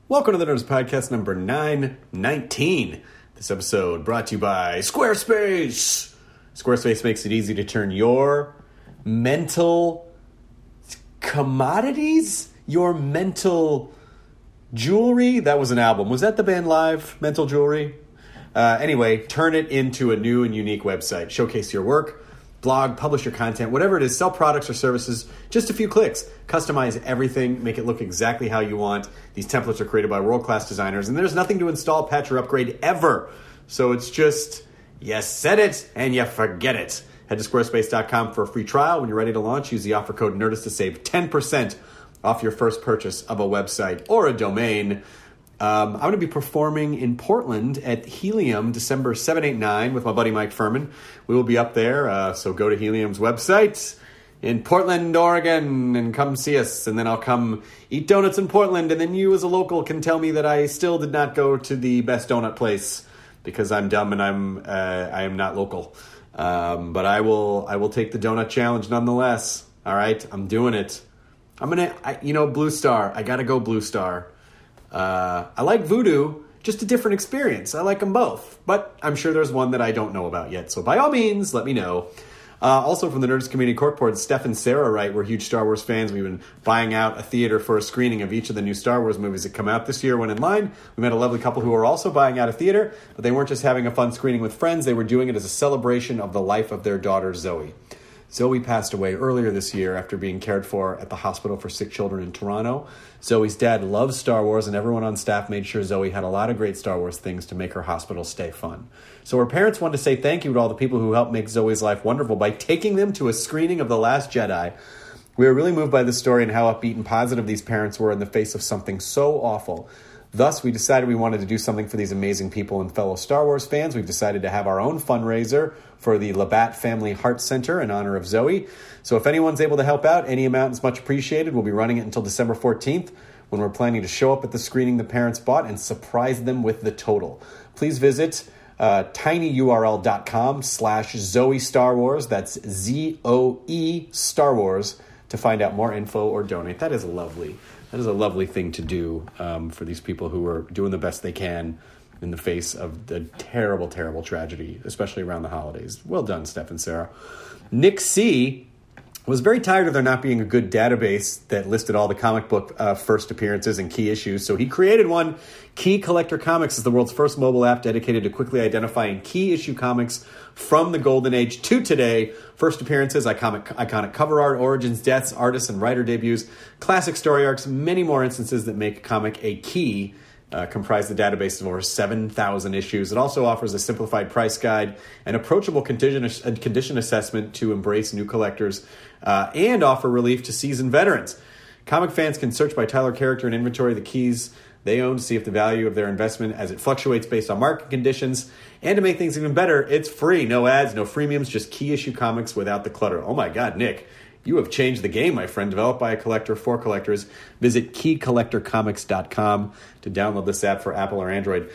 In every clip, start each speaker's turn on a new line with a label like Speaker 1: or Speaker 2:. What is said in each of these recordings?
Speaker 1: Welcome to the Nerds Podcast number 919. This episode brought to you by Squarespace. Squarespace makes it easy to turn your mental commodities, your mental jewelry. That was an album. Was that the band Live, Mental Jewelry? Anyway, turn it into a new and unique website. Showcase your work, blog, publish your content, whatever it is, sell products or services, just a few clicks. Customize everything, make it look exactly how you want. These templates are created by world-class designers, and there's nothing to install, patch, or upgrade ever. So it's just, you set it and you forget it. Head to squarespace.com for a free trial. When you're ready to launch, use the offer code NERDIST to save 10% off your first purchase of a website or a domain. I'm going to be performing in Portland at Helium December 7, 8, 9 with my buddy Mike Furman. We will be up there, so go to Helium's website in Portland, Oregon, and come see us. And then I'll come eat donuts in Portland, and then you as a local can tell me that I still did not go to the best donut place because I'm dumb and I am not local. But I will take the donut challenge nonetheless. All right, I'm doing it. Blue Star. I got to go Blue Star. I like Voodoo, just a different experience. I like them both, but I'm sure there's one that I don't know about yet. So by all means, let me know. Also from the Nerds Community Corkboard, Steph and Sarah write, we're huge Star Wars fans. We've been buying out a theater for a screening of each of the new Star Wars movies that come out this year when in line. We met a lovely couple who are also buying out a theater, but they weren't just having a fun screening with friends. They were doing it as a celebration of the life of their daughter, Zoe. Zoe passed away earlier this year after being cared for at the Hospital for Sick Children in Toronto. Zoe's dad loves Star Wars, and everyone on staff made sure Zoe had a lot of great Star Wars things to make her hospital stay fun. So her parents wanted to say thank you to all the people who helped make Zoe's life wonderful by taking them to a screening of The Last Jedi. We were really moved by this story and how upbeat and positive these parents were in the face of something so awful. Thus, we decided we wanted to do something for these amazing people and fellow Star Wars fans. We've decided to have our own fundraiser for the Labatt Family Heart Center in honor of Zoe. So if anyone's able to help out, any amount is much appreciated. We'll be running it until December 14th when we're planning to show up at the screening the parents bought and surprise them with the total. Please visit tinyurl.com/Zoe Star Wars. That's ZOE Star Wars to find out more info or donate. That is lovely. That is a lovely thing to do for these people who are doing the best they can in the face of the terrible, terrible tragedy, especially around the holidays. Well done, Steph and Sarah. Nick C. was very tired of there not being a good database that listed all the comic book first appearances and key issues, so he created one. Key Collector Comics is the world's first mobile app dedicated to quickly identifying key issue comics from the golden age to today. First appearances, iconic cover art, origins, deaths, artists, and writer debuts, classic story arcs, many more instances that make a comic a key comprise the database of over 7,000 issues. It also offers a simplified price guide, an approachable condition assessment to embrace new collectors, and offer relief to seasoned veterans. Comic fans can search by title, character, and inventory the keys they own to see if the value of their investment as it fluctuates based on market conditions. And to make things even better, it's free. No ads, no freemiums, just key issue comics without the clutter. Oh my God, Nick, you have changed the game, my friend. Developed by a collector for collectors. Visit keycollectorcomics.com to download this app for Apple or Android.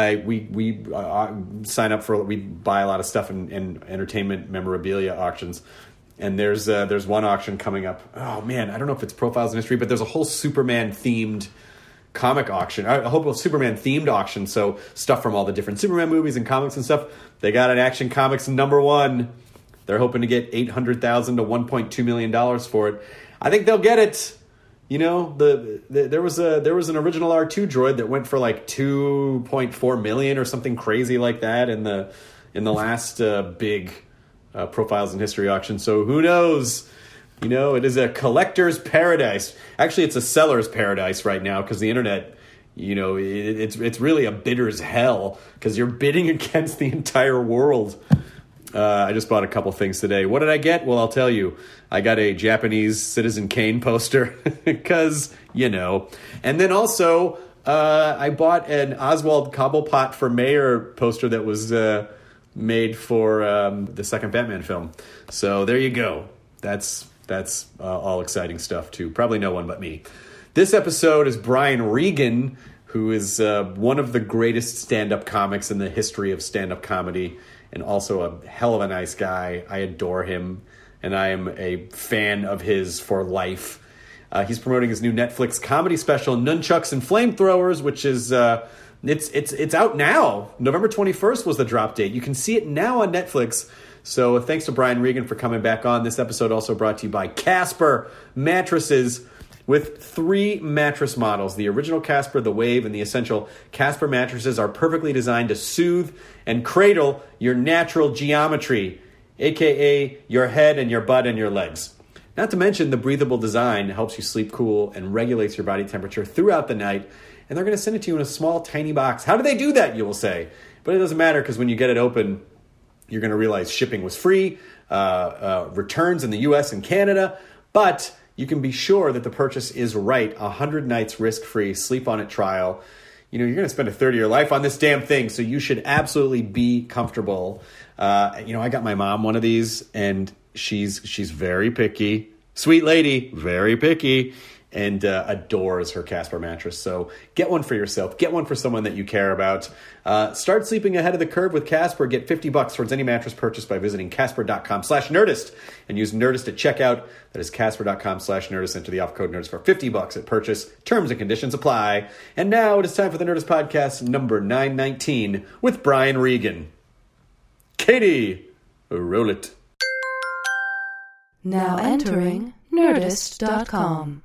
Speaker 1: We sign up for, we buy a lot of stuff in entertainment memorabilia auctions. And there's one auction coming up. Oh man, I don't know if it's Profiles in History, but there's a whole Superman-themed comic auction. I hope a Superman-themed auction, so stuff from all the different Superman movies and comics and stuff. They got an Action Comics #1. They're hoping to get $800,000 to $1.2 million for it. I think they'll get it. You know, there was an original R2 droid that went for like $2.4 million or something crazy like that in the last big Profiles in History auction. So who knows? You know, it is a collector's paradise. Actually, it's a seller's paradise right now because the internet, you know, it's really a bidder's hell because you're bidding against the entire world. I just bought a couple things today. What did I get? Well, I'll tell you. I got a Japanese Citizen Kane poster because, you know. And then also, I bought an Oswald Cobblepot for Mayor poster that was made for the second Batman film. So there you go. That's all exciting stuff, too. Probably no one but me. This episode is Brian Regan, who is one of the greatest stand-up comics in the history of stand-up comedy, and also a hell of a nice guy. I adore him, and I am a fan of his for life. He's promoting his new Netflix comedy special, Nunchucks and Flamethrowers, which is it's out now. November 21st was the drop date. You can see it now on Netflix. So thanks to Brian Regan for coming back on. This episode also brought to you by Casper Mattresses. With 3 mattress models, the original Casper, the Wave, and the Essential, Casper mattresses are perfectly designed to soothe and cradle your natural geometry, a.k.a. your head and your butt and your legs. Not to mention the breathable design helps you sleep cool and regulates your body temperature throughout the night. And they're going to send it to you in a small, tiny box. How do they do that, you will say? But it doesn't matter, because when you get it open, you're going to realize shipping was free, returns in the U.S. and Canada, but you can be sure that the purchase is right. 100 nights risk-free, sleep-on-it trial. You're going to spend a third of your life on this damn thing, so you should absolutely be comfortable. I got my mom one of these, and she's very picky. Sweet lady, very picky, and adores her Casper mattress. So get one for yourself. Get one for someone that you care about. Start sleeping ahead of the curve with Casper. Get $50 towards any mattress purchase by visiting Casper.com/Nerdist and use Nerdist at checkout. That is Casper.com/Nerdist. Enter the offer code Nerdist for $50 at purchase. Terms and conditions apply. And now it is time for the Nerdist Podcast number 919 with Brian Regan. Katie, roll it.
Speaker 2: Now entering Nerdist.com.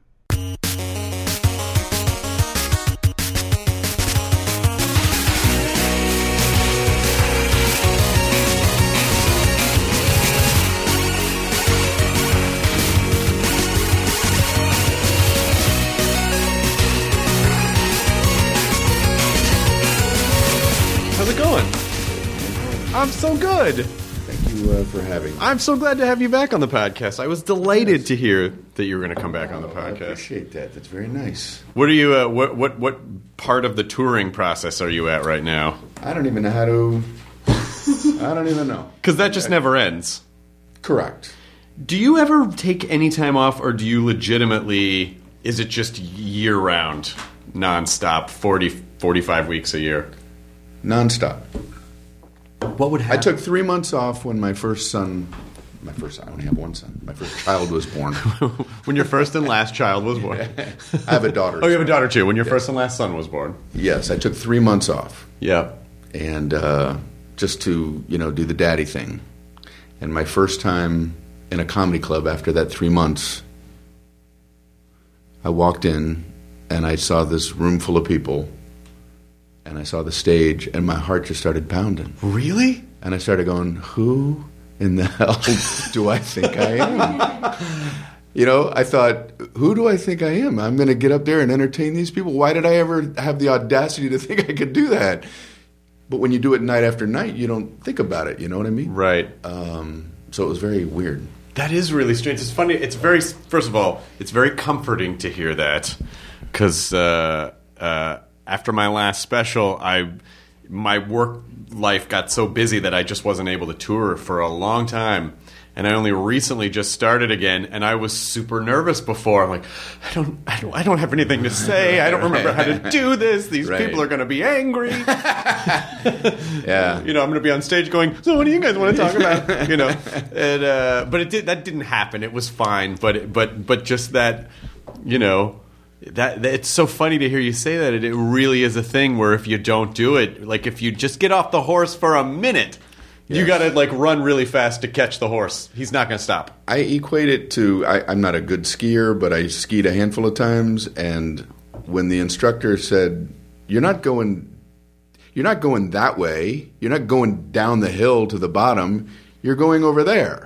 Speaker 1: How's it going? I'm so good.
Speaker 3: Thank you for having me.
Speaker 1: I'm so glad to have you back on the podcast. I was delighted to hear that you were going to come back on the
Speaker 3: I
Speaker 1: podcast.
Speaker 3: appreciate that. That's very nice.
Speaker 1: What are you? What part of the touring process are you at right now?
Speaker 3: I don't even know how to... I don't even know.
Speaker 1: Because that just never ends.
Speaker 3: Correct.
Speaker 1: Do you ever take any time off, or do you legitimately... Is it just year-round, nonstop, 45 weeks a year?
Speaker 3: Nonstop.
Speaker 1: What would happen?
Speaker 3: I took 3 months off when my first son... I only have one son. My first child was born.
Speaker 1: When your first and last child was born.
Speaker 3: I have a daughter.
Speaker 1: Oh, you have a daughter too. When your first and last son was born.
Speaker 3: Yes, I took 3 months off.
Speaker 1: Yeah.
Speaker 3: And just to, do the daddy thing. And my first time in a comedy club after that 3 months, I walked in and I saw this room full of people. And I saw the stage, and my heart just started pounding.
Speaker 1: Really?
Speaker 3: And I started going, who in the hell do I think I am? I thought, who do I think I am? I'm going to get up there and entertain these people? Why did I ever have the audacity to think I could do that? But when you do it night after night, you don't think about it, you know what I mean?
Speaker 1: Right.
Speaker 3: So it was very weird.
Speaker 1: That is really strange. It's funny. It's very, first of all, it's very comforting to hear that, because after my last special, my work life got so busy that I just wasn't able to tour for a long time. And I only recently just started again, and I was super nervous before. I'm like, I don't have anything to say. I don't remember how to do this. These people are going to be angry.
Speaker 3: Yeah.
Speaker 1: I'm going to be on stage going, so what do you guys want to talk about? And but that didn't happen. It was fine. But just that, that it's so funny to hear you say that. It really is a thing where if you don't do it, like if you just get off the horse for a minute, you got to run really fast to catch the horse. He's not going to stop.
Speaker 3: I equate it to, I'm not a good skier, but I skied a handful of times, and when the instructor said, you're not going that way, you're not going down the hill to the bottom, you're going over there.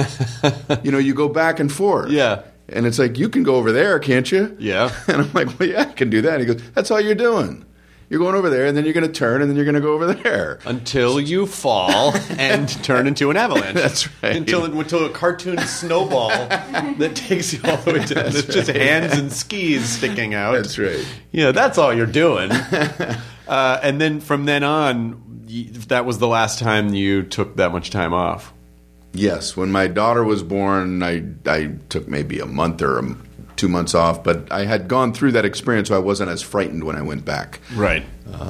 Speaker 3: You go back and forth.
Speaker 1: Yeah.
Speaker 3: And it's like, you can go over there, can't you?
Speaker 1: Yeah.
Speaker 3: And I'm like, well, yeah, I can do that. He goes, that's all you're doing. You're going over there, and then you're going to turn, and then you're going to go over there.
Speaker 1: Until you fall and turn into an avalanche.
Speaker 3: That's right.
Speaker 1: Until a cartoon snowball that takes you all the way to... It's just hands and skis sticking out.
Speaker 3: That's right.
Speaker 1: Yeah, that's all you're doing. And then from then on, that was the last time you took that much time off.
Speaker 3: Yes, when my daughter was born, I took maybe a month or 2 months off, but I had gone through that experience, so I wasn't as frightened when I went back.
Speaker 1: Right.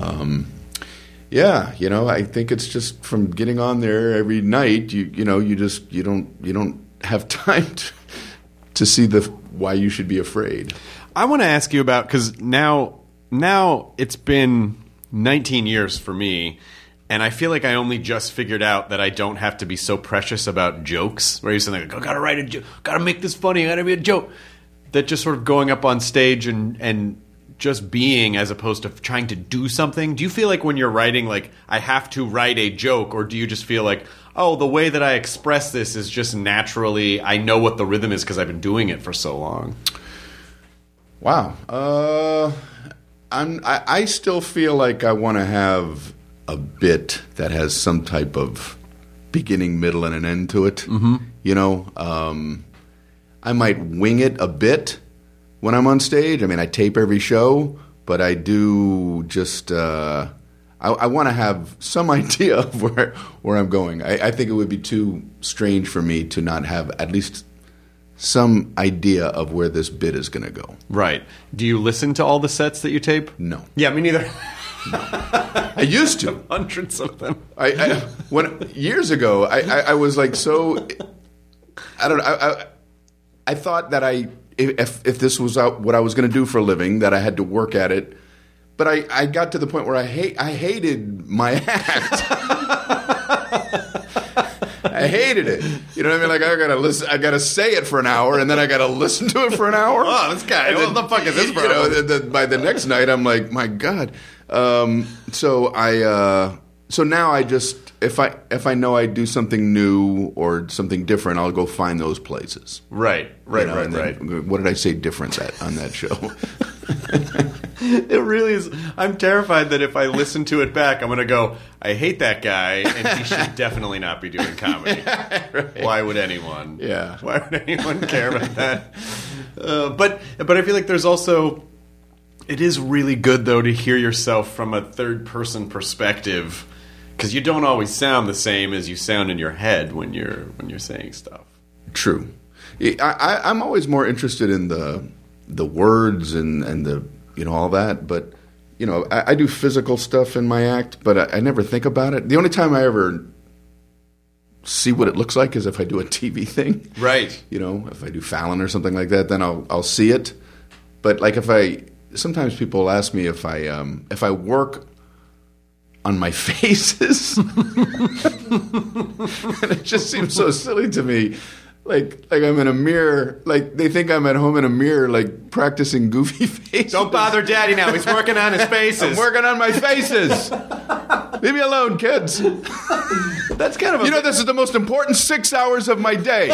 Speaker 3: Yeah, I think it's just from getting on there every night. You don't have time to see why you should be afraid.
Speaker 1: I want to ask you about, because now it's been 19 years for me, and I feel like I only just figured out that I don't have to be so precious about jokes. Where you're saying, like, I gotta write a joke, gotta make this funny, I gotta be a joke. That just sort of going up on stage and just being, as opposed to trying to do something. Do you feel like when you're writing, like, I have to write a joke, or do you just feel like, oh, the way that I express this is just naturally, I know what the rhythm is because I've been doing it for so long?
Speaker 3: Wow. I still feel like I want to have a bit that has some type of beginning, middle, and an end to it. Mm-hmm. You know, I might wing it a bit when I'm on stage. I mean, I tape every show, but I do just I want to have some idea of where I'm going. I think it would be too strange for me to not have at least some idea of where this bit is going to go.
Speaker 1: Right. Do you listen to all the sets that you tape?
Speaker 3: No.
Speaker 1: Yeah, me neither.
Speaker 3: No. I used to.
Speaker 1: Hundreds of them.
Speaker 3: Years ago, I was like so. I don't know. I thought that if this was what I was going to do for a living, that I had to work at it. But I got to the point where I hated my act. I hated it. You know what I mean? Like, I gotta listen. I gotta say it for an hour, and then I gotta listen to it for an hour.
Speaker 1: Oh, this guy! What the fuck is this, bro?
Speaker 3: You know, by the next night, I'm like, my God. So now I just, if I know I do something new or something different, I'll go find those places.
Speaker 1: Right.
Speaker 3: What did I say different on that show?
Speaker 1: It really is. I'm terrified that if I listen to it back, I'm going to go, I hate that guy, and he should definitely not be doing comedy. Right. Why would anyone?
Speaker 3: Yeah.
Speaker 1: Why would anyone care about that? But I feel like there's also, it is really good, though, to hear yourself from a third-person perspective, because you don't always sound the same as you sound in your head when you're saying stuff.
Speaker 3: True. I'm always more interested in the words and the, you know, all that, but you know, I do physical stuff in my act, but I never think about it. The only time I ever see what it looks like is if I do a TV thing,
Speaker 1: right?
Speaker 3: You know, if I do Fallon or something like that, then I'll see it. But like sometimes people ask me if I work on my faces, and it just seems so silly to me. Like I'm in a mirror. Like they think I'm at home in a mirror, like practicing goofy faces.
Speaker 1: Don't bother Daddy now. He's working on his faces.
Speaker 3: I'm working on my faces. Leave me alone, kids.
Speaker 1: That's kind of
Speaker 3: you know, this is the most important 6 hours of my day.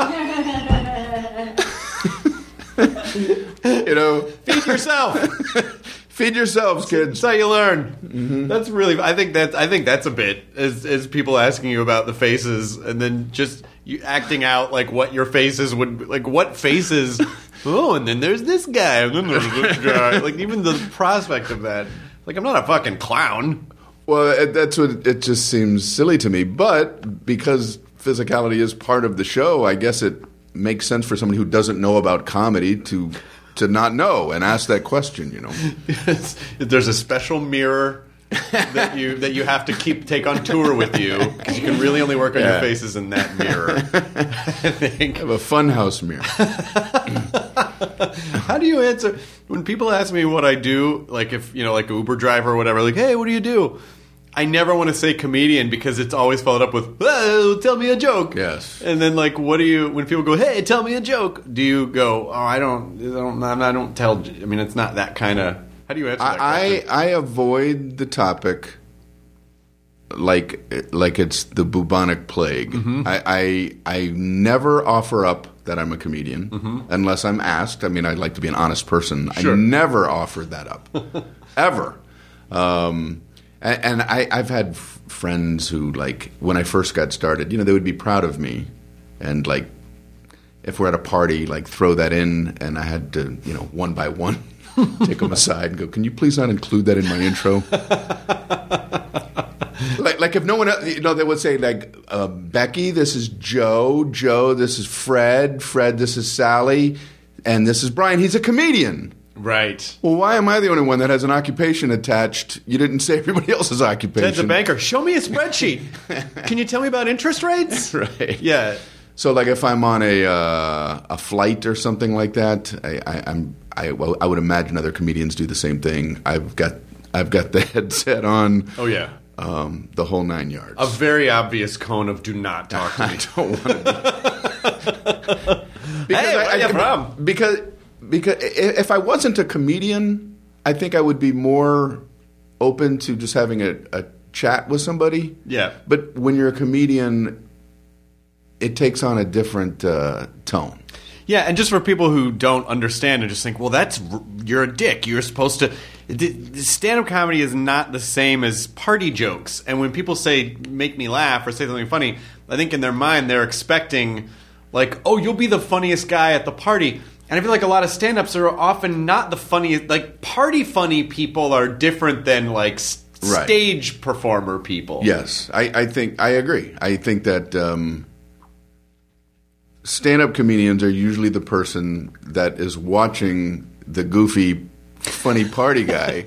Speaker 3: You know,
Speaker 1: feed yourself.
Speaker 3: Feed yourselves, kids.
Speaker 1: That's how you learn.
Speaker 3: Mm-hmm.
Speaker 1: That's really. I think that's a bit as people asking you about the faces, and then just you acting out like what your faces would like. What faces? Oh, and then there's this guy, and then there's this guy. Like even the prospect of that. Like I'm not a fucking clown.
Speaker 3: Well, that's what it just seems silly to me. But because physicality is part of the show, I guess it makes sense for somebody who doesn't know about comedy to not know and ask that question, you know.
Speaker 1: Yes. There's a special mirror that you have to take on tour with you because you can really only work on your faces in that mirror. I think. I
Speaker 3: have a funhouse mirror.
Speaker 1: How do you answer when people ask me what I do? Like if like an Uber driver or whatever, like, hey, what do you do? I never want to say comedian because it's always followed up with, oh, tell me a joke.
Speaker 3: Yes.
Speaker 1: And then like, what do you, when people go, hey, tell me a joke, do you go, oh, I don't tell, I mean, it's not that kind of, how do you answer that question?
Speaker 3: I avoid the topic like it's the bubonic plague. Mm-hmm. I never offer up that I'm a comedian unless I'm asked. I mean, I'd like to be an honest person. Sure. I never offered that up. Ever. And I've had friends who, like, when I first got started, they would be proud of me. And, like, if we're at a party, like, throw that in, and I had to, one by one, take them aside and go, can you please not include that in my intro? like if no one else, they would say, like, Becky, this is Joe. Joe, this is Fred. Fred, this is Sally. And this is Brian. He's a comedian.
Speaker 1: Right.
Speaker 3: Well, why am I the only one that has an occupation attached? You didn't say everybody else's occupation.
Speaker 1: Ted's a banker. Show me a spreadsheet. Can you tell me about interest rates?
Speaker 3: Right.
Speaker 1: Yeah.
Speaker 3: So, like, if I'm on a flight or something like that, I would imagine other comedians do the same thing. I've got the headset on.
Speaker 4: Oh yeah,
Speaker 3: the whole 9 yards.
Speaker 4: a very obvious cone of do not talk to me.
Speaker 3: I don't want to.
Speaker 4: Hey, where you from?
Speaker 3: Because if I wasn't a comedian, I think I would be more open to just having a chat with somebody.
Speaker 4: Yeah.
Speaker 3: But when you're a comedian, it takes on a different tone.
Speaker 4: Yeah, and just for people who don't understand and just think, well, you're a dick. You're supposed to. Stand-up comedy is not the same as party jokes. And when people say, make me laugh or say something funny, I think in their mind they're expecting, like, oh, you'll be the funniest guy at the party. And I feel like a lot of stand-ups are often not the funniest. Like, party funny people are different than, like, stage performer people.
Speaker 3: Yes, I think I agree. I think that stand-up comedians are usually the person that is watching the goofy, funny party guy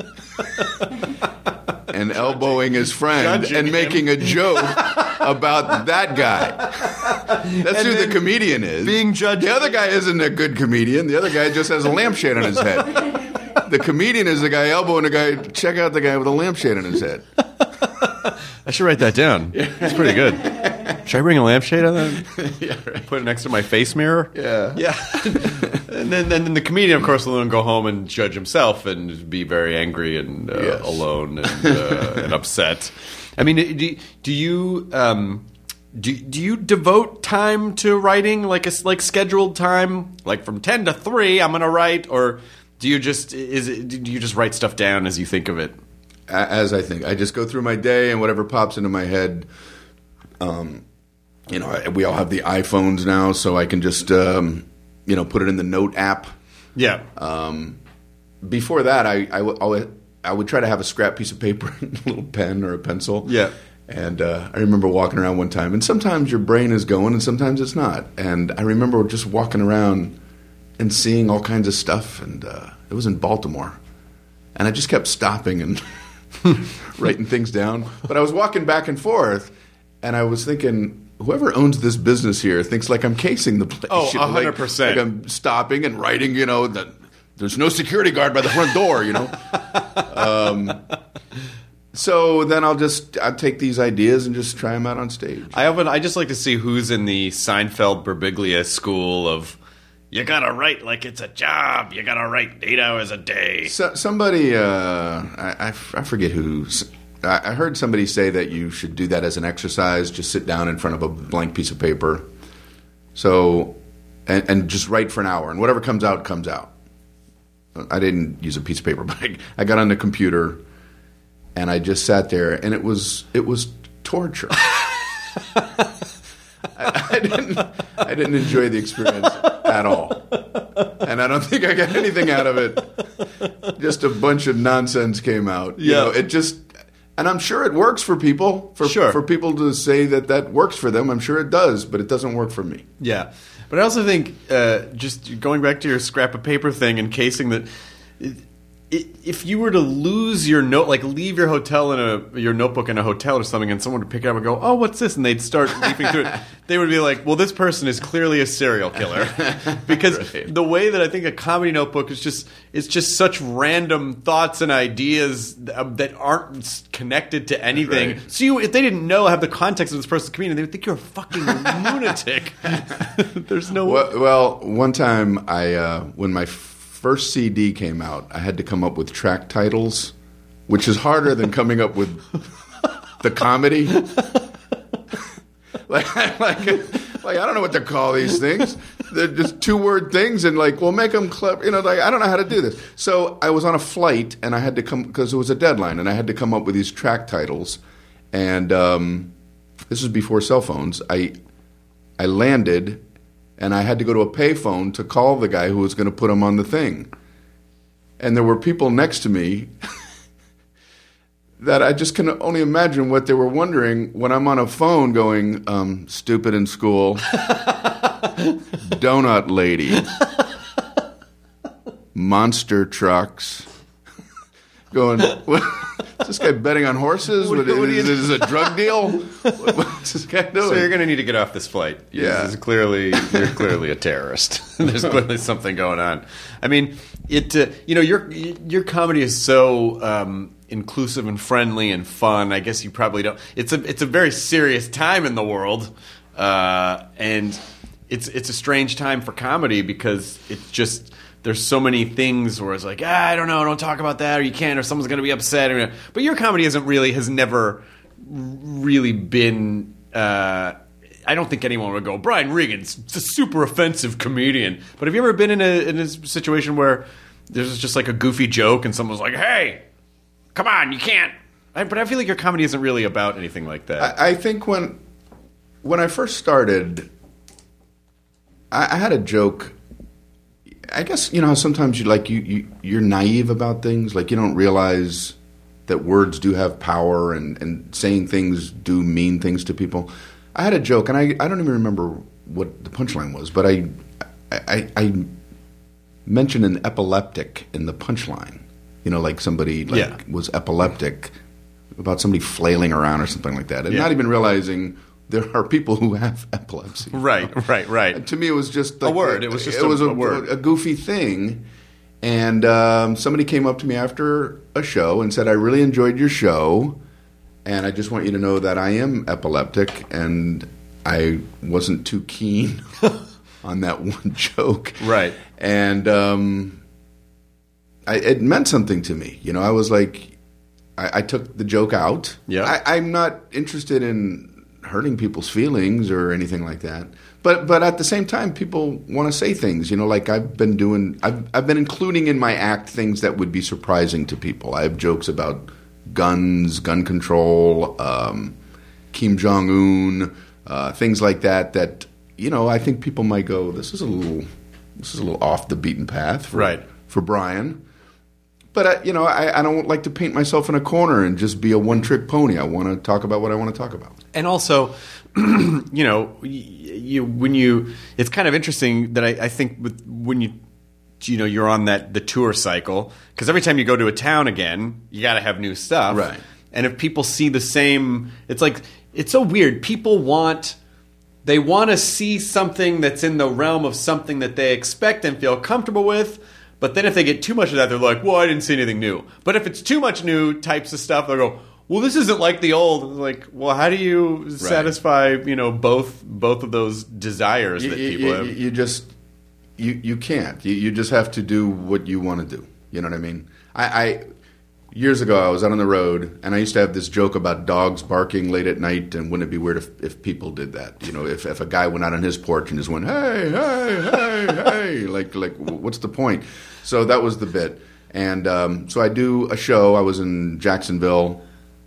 Speaker 3: and elbowing his friend and making a joke about that guy. That's who the comedian is.
Speaker 4: Being judged.
Speaker 3: The other guy isn't a good comedian. The other guy just has a lampshade on his head. The comedian is the guy elbowing the guy. Check out the guy with a lampshade on his head.
Speaker 4: I should write that down. It's pretty good. Should I bring a lampshade on that? Yeah, right. Put it next to my face mirror?
Speaker 3: Yeah.
Speaker 4: And then the comedian, of course, will then go home and judge himself and be very angry and alone and upset. I mean, do you devote time to writing, like scheduled time, like from 10 to 3 I'm going to write, or do you just write stuff down as you think of it?
Speaker 3: As I think. I just go through my day and whatever pops into my head. We all have the iPhones now, so I can just put it in the note app.
Speaker 4: Yeah.
Speaker 3: Before that, I would try to have a scrap piece of paper and a little pen or a pencil.
Speaker 4: Yeah.
Speaker 3: And I remember walking around one time, and sometimes your brain is going and sometimes it's not. And I remember just walking around and seeing all kinds of stuff, and it was in Baltimore. And I just kept stopping and writing things down. But I was walking back and forth, and I was thinking, whoever owns this business here thinks like I'm casing the place.
Speaker 4: Oh, 100%.
Speaker 3: Like I'm stopping and writing, that there's no security guard by the front door, So then I'll take these ideas and just try them out on stage.
Speaker 4: I just like to see who's in the Seinfeld Birbiglia school of, you gotta write like it's a job. You gotta write 8 hours a day.
Speaker 3: Somebody, I forget who. I heard somebody say that you should do that as an exercise. Just sit down in front of a blank piece of paper. So, and just write for an hour, and whatever comes out, comes out. I didn't use a piece of paper, but I got on the computer, and I just sat there, and it was torture. I didn't enjoy the experience at all, and I don't think I got anything out of it. Just a bunch of nonsense came out. And I'm sure it works for people. For people to say that works for them, I'm sure it does, but it doesn't work for me.
Speaker 4: Yeah, but I also think just going back to your scrap of paper thing and casing that. If you were to lose your note, like leave your your notebook in a hotel or something, and someone would pick it up and go, "Oh, what's this?" and they'd start leafing through it, they would be like, "Well, this person is clearly a serial killer," because the way that I think a comedy notebook is just such random thoughts and ideas that aren't connected to anything.
Speaker 3: Right.
Speaker 4: So if they didn't have the context of this person's comedian, they would think you're a fucking lunatic. There's no.
Speaker 3: Well, one time when my first CD came out, I had to come up with track titles, which is harder than coming up with the comedy. like I don't know what to call these things. They're just 2-word things, and make them clever. I don't know how to do this. So I was on a flight, and I had to come because it was a deadline, and I had to come up with these track titles. And this was before cell phones. I landed. And I had to go to a payphone to call the guy who was going to put him on the thing. And there were people next to me that I just can only imagine what they were wondering when I'm on a phone going, stupid in school, donut lady, monster trucks. Going, Is this guy betting on horses?
Speaker 4: What do you
Speaker 3: Is this a drug deal? What's this guy doing?
Speaker 4: So you're going to need to get off this flight.
Speaker 3: Yeah.
Speaker 4: You're clearly a terrorist. There's clearly something going on. I mean, your comedy is so inclusive and friendly and fun. I guess you probably don't. It's a very serious time in the world, and it's a strange time for comedy because it's just. There's so many things where it's like, I don't know, don't talk about that, or you can't, or someone's going to be upset. But your comedy has never really been. I don't think anyone would go, Brian Regan's a super offensive comedian. But have you ever been in a situation where there's just like a goofy joke and someone's like, hey, come on, you can't. But I feel like your comedy isn't really about anything like that.
Speaker 3: I think when I first started, I had a joke. I guess, sometimes you're naive about things. Like, you don't realize that words do have power and saying things do mean things to people. I had a joke, and I don't even remember what the punchline was, but I mentioned an epileptic in the punchline. Like somebody was epileptic, about somebody flailing around or something like that. And not even realizing there are people who have epilepsy.
Speaker 4: Right. And
Speaker 3: to me, it was just like
Speaker 4: a word. It was just
Speaker 3: a
Speaker 4: word.
Speaker 3: A goofy thing. And somebody came up to me after a show and said, I really enjoyed your show, and I just want you to know that I am epileptic, and I wasn't too keen on that one joke.
Speaker 4: Right.
Speaker 3: And it meant something to me. I was like, I took the joke out.
Speaker 4: Yeah.
Speaker 3: I'm not interested in hurting people's feelings or anything like that. But at the same time, people want to say things. Like I've been including in my act things that would be surprising to people. I have jokes about guns, gun control, Kim Jong-un, things like that. That I think people might go, this is a little off the beaten path for Brian. But I don't like to paint myself in a corner and just be a one-trick pony. I want to talk about what I want to talk about.
Speaker 4: And also, it's kind of interesting that I think when you're on the tour cycle, because every time you go to a town again, you got to have new stuff.
Speaker 3: Right.
Speaker 4: And if people see the same, it's like it's so weird. People want to see something that's in the realm of something that they expect and feel comfortable with. But then if they get too much of that, they're like, well, I didn't see anything new. But if it's too much new types of stuff, they'll go, well, this isn't like the old. Like, well, how do you satisfy, both of those desires that people have?
Speaker 3: You can't. You just have to do what you want to do. You know what I mean? I years ago, I was out on the road, and I used to have this joke about dogs barking late at night, and wouldn't it be weird if people did that? If a guy went out on his porch and just went, hey, hey, hey, hey, like what's the point? So that was the bit. And so I do a show. I was in Jacksonville.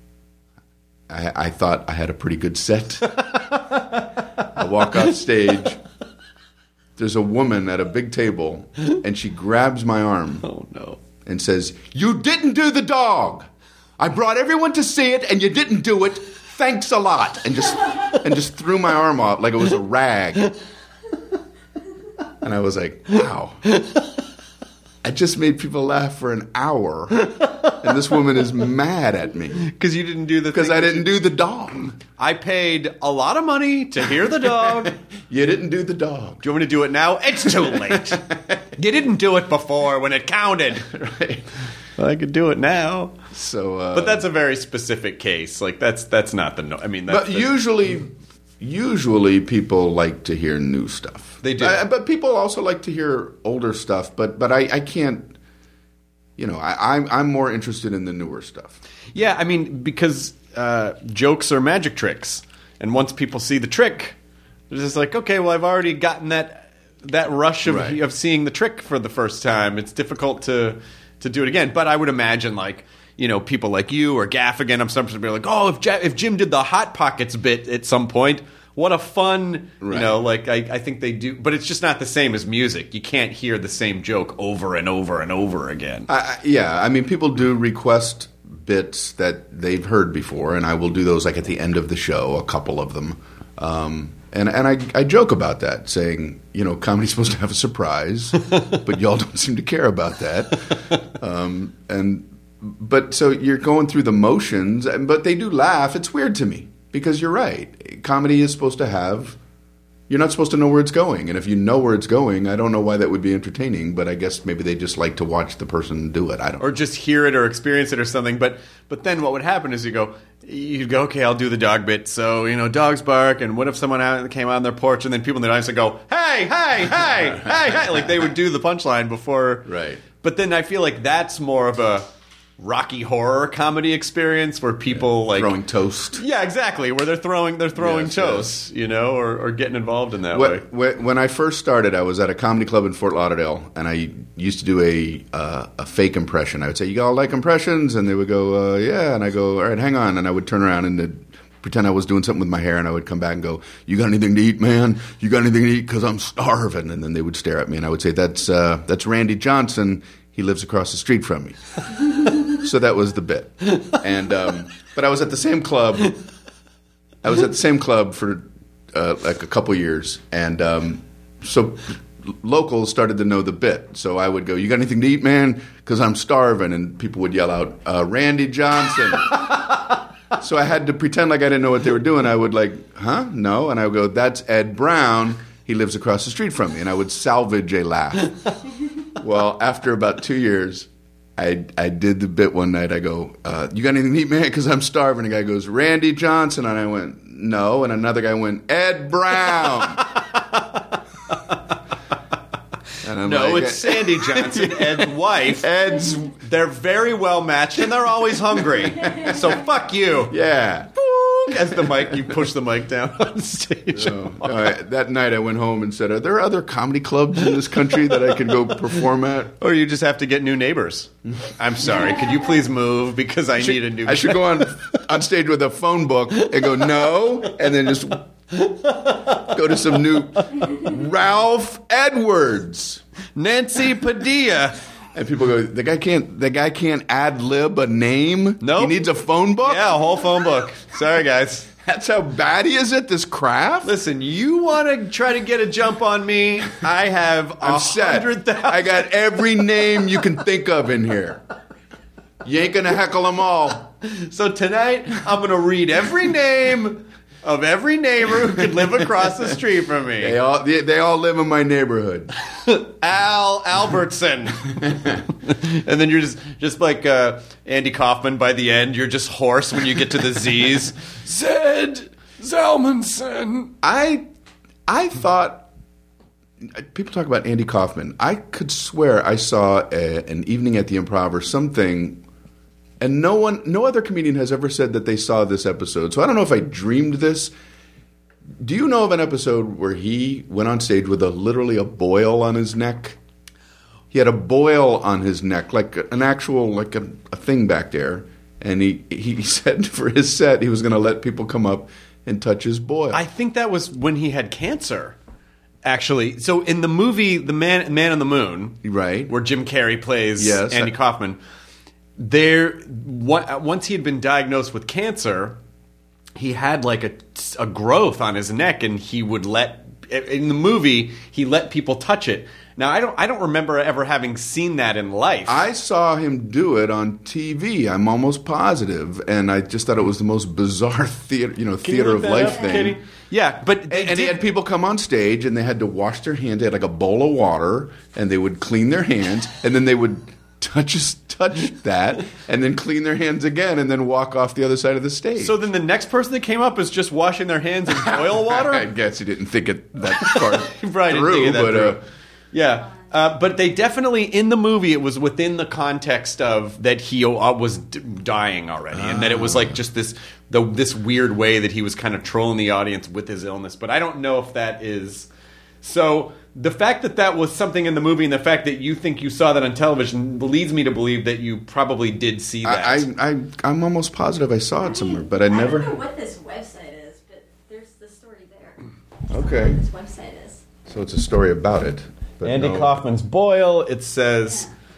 Speaker 3: I thought I had a pretty good set. I walk off stage. There's a woman at a big table, and she grabs my arm.
Speaker 4: Oh, no.
Speaker 3: And says, you didn't do the dog. I brought everyone to see it, and you didn't do it. Thanks a lot. And just threw my arm off like it was a rag. And I was like, wow. I just made people laugh for an hour, and this woman is mad at me.
Speaker 4: Because you didn't do the
Speaker 3: Because I didn't do the dog.
Speaker 4: I paid a lot of money to hear the dog.
Speaker 3: You didn't do the dog.
Speaker 4: Do you want me to do it now? It's too late. You didn't do it before when it counted.
Speaker 3: Right.
Speaker 4: Well, I could do it now.
Speaker 3: So,
Speaker 4: but that's a very specific case. Like that's not the. I mean,
Speaker 3: but usually people like to hear new stuff.
Speaker 4: They do.
Speaker 3: But people also like to hear older stuff. But I can't. I'm more interested in the newer stuff.
Speaker 4: Yeah, I mean, because jokes are magic tricks, and once people see the trick, they're just like, okay, well, I've already gotten that rush of seeing the trick for the first time. It's difficult to do it again. But I would imagine, like, people like you or Gaffigan, I'm sometimes be like, oh, if Jim did the Hot Pockets bit at some point, what a fun, I think they do. But it's just not the same as music. You can't hear the same joke over and over and over again.
Speaker 3: I mean, people do request bits that they've heard before, and I will do those like at the end of the show, a couple of them. And I joke about that, saying, comedy's supposed to have a surprise, but y'all don't seem to care about that. And but so you're going through the motions, but they do laugh. It's weird to me because you're right. Comedy is supposed to have. You're not supposed to know where it's going, and if you know where it's going, I don't know why that would be entertaining. But I guess maybe they just like to watch the person do it. I don't.
Speaker 4: Or just hear it or experience it or something. But then what would happen is you'd go, okay, I'll do the dog bit. So, dogs bark, and what if someone came out on their porch, and then people in the audience would go, hey, hey, hey, hey, hey. Like they would do the punchline before.
Speaker 3: Right.
Speaker 4: But then I feel like that's more of a Rocky Horror comedy experience where people like
Speaker 3: throwing toast.
Speaker 4: Yeah, exactly. Where they're throwing toast, or getting involved in that way.
Speaker 3: When I first started, I was at a comedy club in Fort Lauderdale, and I used to do a fake impression. I would say, "You all like impressions?" And they would go, "Yeah." And I go, "All right, hang on." And I would turn around and pretend I was doing something with my hair, and I would come back and go, "You got anything to eat, man? You got anything to eat? Because I'm starving." And then they would stare at me, and I would say, "That's Randy Johnson. He lives across the street from me." So that was the bit. And but I was at the same club. I was at the same club for like a couple years, and so locals started to know the bit. So I would go, "You got anything to eat, man? Because I'm starving." And people would yell out, "Randy Johnson." So I had to pretend like I didn't know what they were doing. I would like, "Huh? No." And I would go, "That's Ed Brown. He lives across the street from me." And I would salvage a laugh. Well, after about 2 years, I did the bit one night. I go, "You got anything to eat, man? Because I'm starving." A guy goes, "Randy Johnson." And I went, "No." And another guy went, "Ed Brown." And I'm
Speaker 4: no,
Speaker 3: like,
Speaker 4: it's Sandy Johnson, Ed's wife. They're very well matched, and they're always hungry. So fuck you.
Speaker 3: Yeah.
Speaker 4: As you push the mic down on stage.
Speaker 3: That night I went home and said, "Are there other comedy clubs in this country that I could go perform at?"
Speaker 4: Or you just have to get new neighbors. "I'm sorry, could you please move because I need a new."
Speaker 3: I should go on stage with a phone book and go, "No," and then just go to some new Ralph Edwards,
Speaker 4: Nancy Padilla.
Speaker 3: And people go, the guy can't ad lib a name?
Speaker 4: Nope.
Speaker 3: He needs a phone book?
Speaker 4: Yeah, a whole phone book. Sorry, guys.
Speaker 3: That's how bad he is at this craft?
Speaker 4: Listen, you want to try to get a jump on me? I have 100,000.
Speaker 3: I got every name you can think of in here. You ain't going to heckle them all.
Speaker 4: So tonight, I'm going to read every name of every neighbor who could live across the street from me.
Speaker 3: They all live in my neighborhood.
Speaker 4: Al Albertson. And then you're just like Andy Kaufman by the end. You're just hoarse when you get to the Z's. Zed Zalmanson.
Speaker 3: I thought, people talk about Andy Kaufman. I could swear I saw an Evening at the Improv or something. And no other comedian has ever said that they saw this episode. So I don't know if I dreamed this. Do you know of an episode where he went on stage with literally a boil on his neck? He had a boil on his neck, like an actual, like a thing back there. And he said for his set he was going to let people come up and touch his boil.
Speaker 4: I think that was when he had cancer. Actually, so in the movie The Man on the Moon,
Speaker 3: right,
Speaker 4: where Jim Carrey plays Andy Kaufman, once he had been diagnosed with cancer, he had like a growth on his neck, and he would in the movie he let people touch it. Now I don't remember ever having seen that in life.
Speaker 3: I saw him do it on TV. I'm almost positive, and I just thought it was the most bizarre theater of life thing.
Speaker 4: Katie? Yeah, but
Speaker 3: he had people come on stage, and they had to wash their hands. They had like a bowl of water, and they would clean their hands, and then they would touch that, and then clean their hands again, and then walk off the other side of the stage.
Speaker 4: So then the next person that came up is just washing their hands in boil water?
Speaker 3: I guess he didn't think it that far
Speaker 4: right,
Speaker 3: through,
Speaker 4: through. Yeah. But they definitely, in the movie, it was within the context of that he was dying already, and that it was like just this weird way that he was kind of trolling the audience with his illness. But I don't know if that is... So the fact that was something in the movie, and the fact that you think you saw that on television, leads me to believe that you probably did see that.
Speaker 3: I'm almost positive I saw it somewhere, but I never...
Speaker 5: don't know what this website is, but there's the story there.
Speaker 3: Okay.
Speaker 5: What this website is.
Speaker 3: So it's a story about it.
Speaker 4: Andy Kaufman's boil, it says...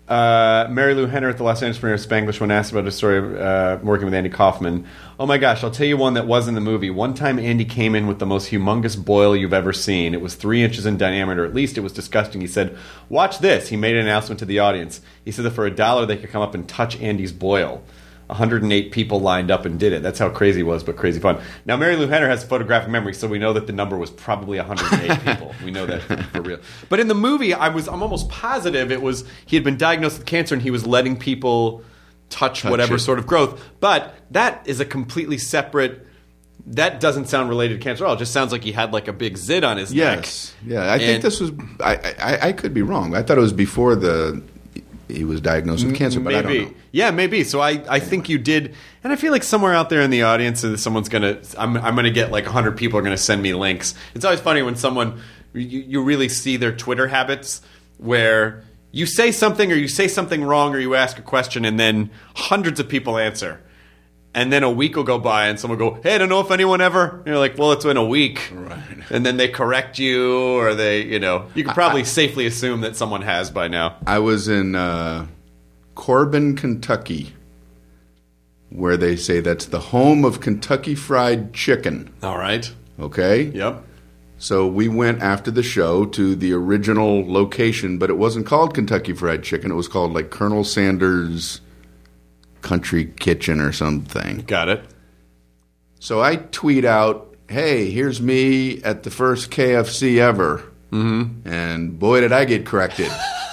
Speaker 4: Mary Lou Henner at the Los Angeles premiere of Spanglish when asked about a story of working with Andy Kaufman. Oh my gosh, I'll tell you one that was in the movie. One time Andy came in with the most humongous boil you've ever seen. It was 3 inches in diameter at least. It was disgusting. He said, watch this. He made an announcement to the audience. He said that for $1 they could come up and touch Andy's boil. 108 people lined up and did it. That's how crazy it was, but crazy fun. Now, Mary Lou Henner has photographic memory, so we know that the number was probably 108 people. We know that for real. But in the movie, I'm almost positive it was he had been diagnosed with cancer and he was letting people touch whatever
Speaker 3: it.
Speaker 4: sort of growth. But that is a completely separate. That doesn't sound related to cancer at all. It just sounds like he had like a big zit on his neck.
Speaker 3: Yes. Yeah, I think this was... I could be wrong. I thought it was before he was diagnosed with cancer, but
Speaker 4: maybe.
Speaker 3: I don't know.
Speaker 4: Yeah, maybe. So I think you did, and I feel like somewhere out there in the audience, someone's gonna. I'm gonna get like 100 people are gonna send me links. It's always funny when someone you really see their Twitter habits where you say something or you say something wrong or you ask a question and then hundreds of people answer. And then a week will go by and someone will go, hey, I don't know if anyone ever... And you're like, well, it's been a week.
Speaker 3: Right.
Speaker 4: And then they correct you or they, you can probably safely assume that someone has by now.
Speaker 3: I was in Corbin, Kentucky, where they say that's the home of Kentucky Fried Chicken.
Speaker 4: All right.
Speaker 3: Okay?
Speaker 4: Yep.
Speaker 3: So we went after the show to the original location, but it wasn't called Kentucky Fried Chicken. It was called like Colonel Sanders Country Kitchen or something.
Speaker 4: Got it.
Speaker 3: So I tweet out, hey, here's me at the first KFC ever. Mm-hmm. And boy, did I get corrected.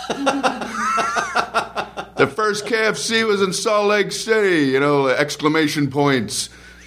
Speaker 3: The first KFC was in Salt Lake City, exclamation points.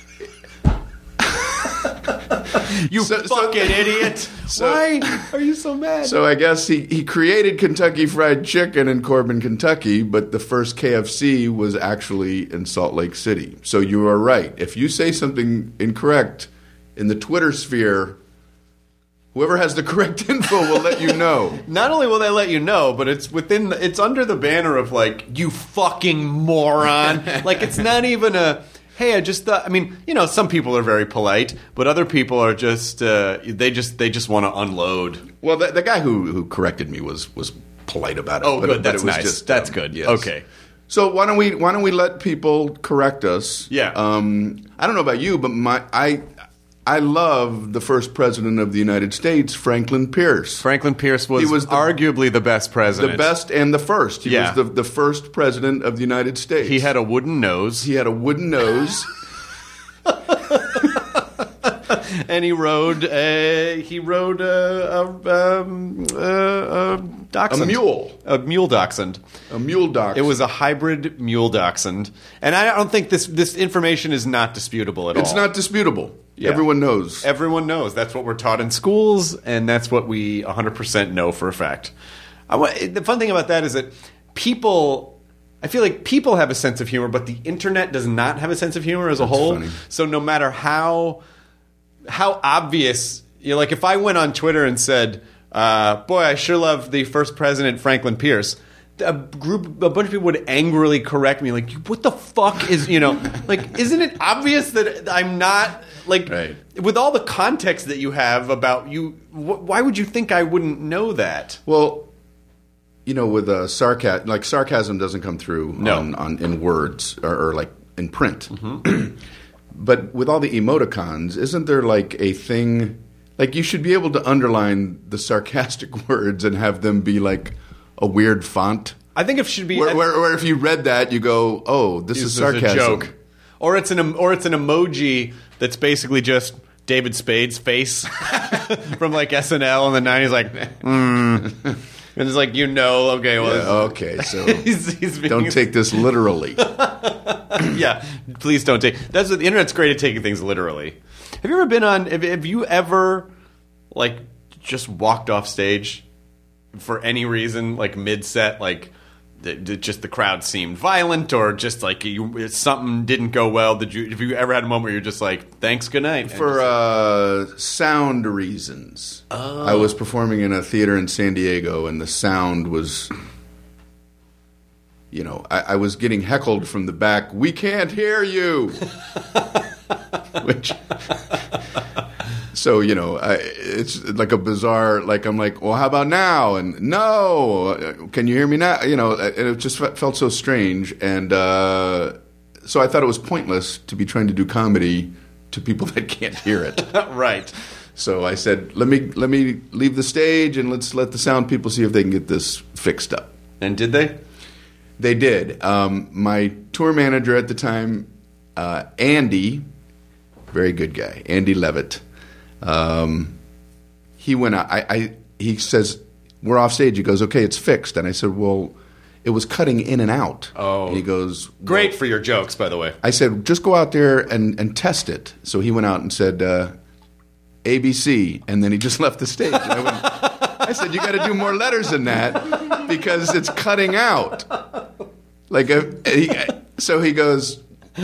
Speaker 4: You fucking idiot. Why are you so mad?
Speaker 3: So I guess he created Kentucky Fried Chicken in Corbin, Kentucky, but the first KFC was actually in Salt Lake City. So you are right. If you say something incorrect in the Twitter sphere, whoever has the correct info will let you know.
Speaker 4: Not only will they let you know, but it's under the banner of like, you fucking moron. Like it's not even a... Hey, I just thought. I mean, some people are very polite, but other people are just they just want to unload.
Speaker 3: Well, the guy who corrected me was polite about it.
Speaker 4: Oh,
Speaker 3: but
Speaker 4: good. That's
Speaker 3: it was
Speaker 4: nice.
Speaker 3: Just,
Speaker 4: that's good.
Speaker 3: Yes.
Speaker 4: Okay.
Speaker 3: So why don't we let people correct us?
Speaker 4: Yeah.
Speaker 3: I don't know about you, but I love the first president of the United States, Franklin Pierce.
Speaker 4: Franklin Pierce was arguably the best president.
Speaker 3: The best and the first. He was the first president of the United States.
Speaker 4: He had a wooden nose. And he rode a dachshund.
Speaker 3: A mule.
Speaker 4: A mule dachshund.
Speaker 3: A mule dachshund.
Speaker 4: It was a hybrid mule dachshund. And I don't think this information is not disputable at all.
Speaker 3: It's not disputable.
Speaker 4: Yeah.
Speaker 3: Everyone knows.
Speaker 4: Everyone knows. That's what we're taught in schools, and that's what we 100% know for a fact. The fun thing about that is that I feel like people have a sense of humor, but the internet does not have a sense of humor as a whole.
Speaker 3: Funny.
Speaker 4: So no matter how obvious, like if I went on Twitter and said, boy, I sure love the first president, Franklin Pierce, a bunch of people would angrily correct me, like, what the fuck is, like, isn't it obvious that I'm not, like,
Speaker 3: right.
Speaker 4: With all the context that you have about you, why would you think I wouldn't know that?
Speaker 3: Well, with sarcasm doesn't come through in words or like in print. Mm-hmm. But with all the emoticons, isn't there like a thing, like you should be able to underline the sarcastic words and have them be like a weird font?
Speaker 4: I think it should be
Speaker 3: where if you read that, you go, "Oh, this is sarcasm."
Speaker 4: A joke. Or it's an emoji that's basically just David Spade's face from like SNL in the 90s, like, and it's like, okay, well,
Speaker 3: yeah, okay, so
Speaker 4: he's
Speaker 3: don't take this literally.
Speaker 4: Yeah, please don't take. The internet's great at taking things literally. Have you ever been on? Have you ever like just walked off stage for any reason, like mid-set, like just the crowd seemed violent, or just like something didn't go well? Have you ever had a moment where you're just like, thanks, good night?
Speaker 3: For sound reasons. Oh. I was performing in a theater in San Diego, and the sound was, I was getting heckled from the back. We can't hear you. Which. So, it's like a bizarre, like, I'm like, well, how about now? And no, can you hear me now? And it just felt so strange. And so I thought it was pointless to be trying to do comedy to people that can't hear it.
Speaker 4: Right.
Speaker 3: So I said, let me leave the stage and let's let the sound people see if they can get this fixed up.
Speaker 4: And did they?
Speaker 3: They did. My tour manager at the time, Andy, very good guy, Andy Levitt. He went out. He says, we're off stage. He goes, okay, it's fixed. And I said, well, it was cutting in and out.
Speaker 4: Oh.
Speaker 3: And he goes,
Speaker 4: Great for your jokes, by the way.
Speaker 3: I said, just go out there and test it. So he went out and said, ABC. And then he just left the stage. And I said, you got to do more letters than that because it's cutting out. So he goes,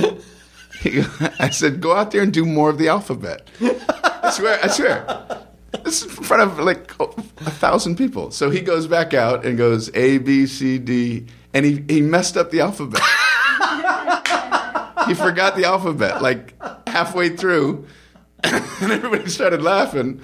Speaker 3: I said, go out there and do more of the alphabet. I swear. This is in front of like 1,000 people. So he goes back out and goes A, B, C, D, and he messed up the alphabet. He forgot the alphabet like halfway through, and everybody started laughing.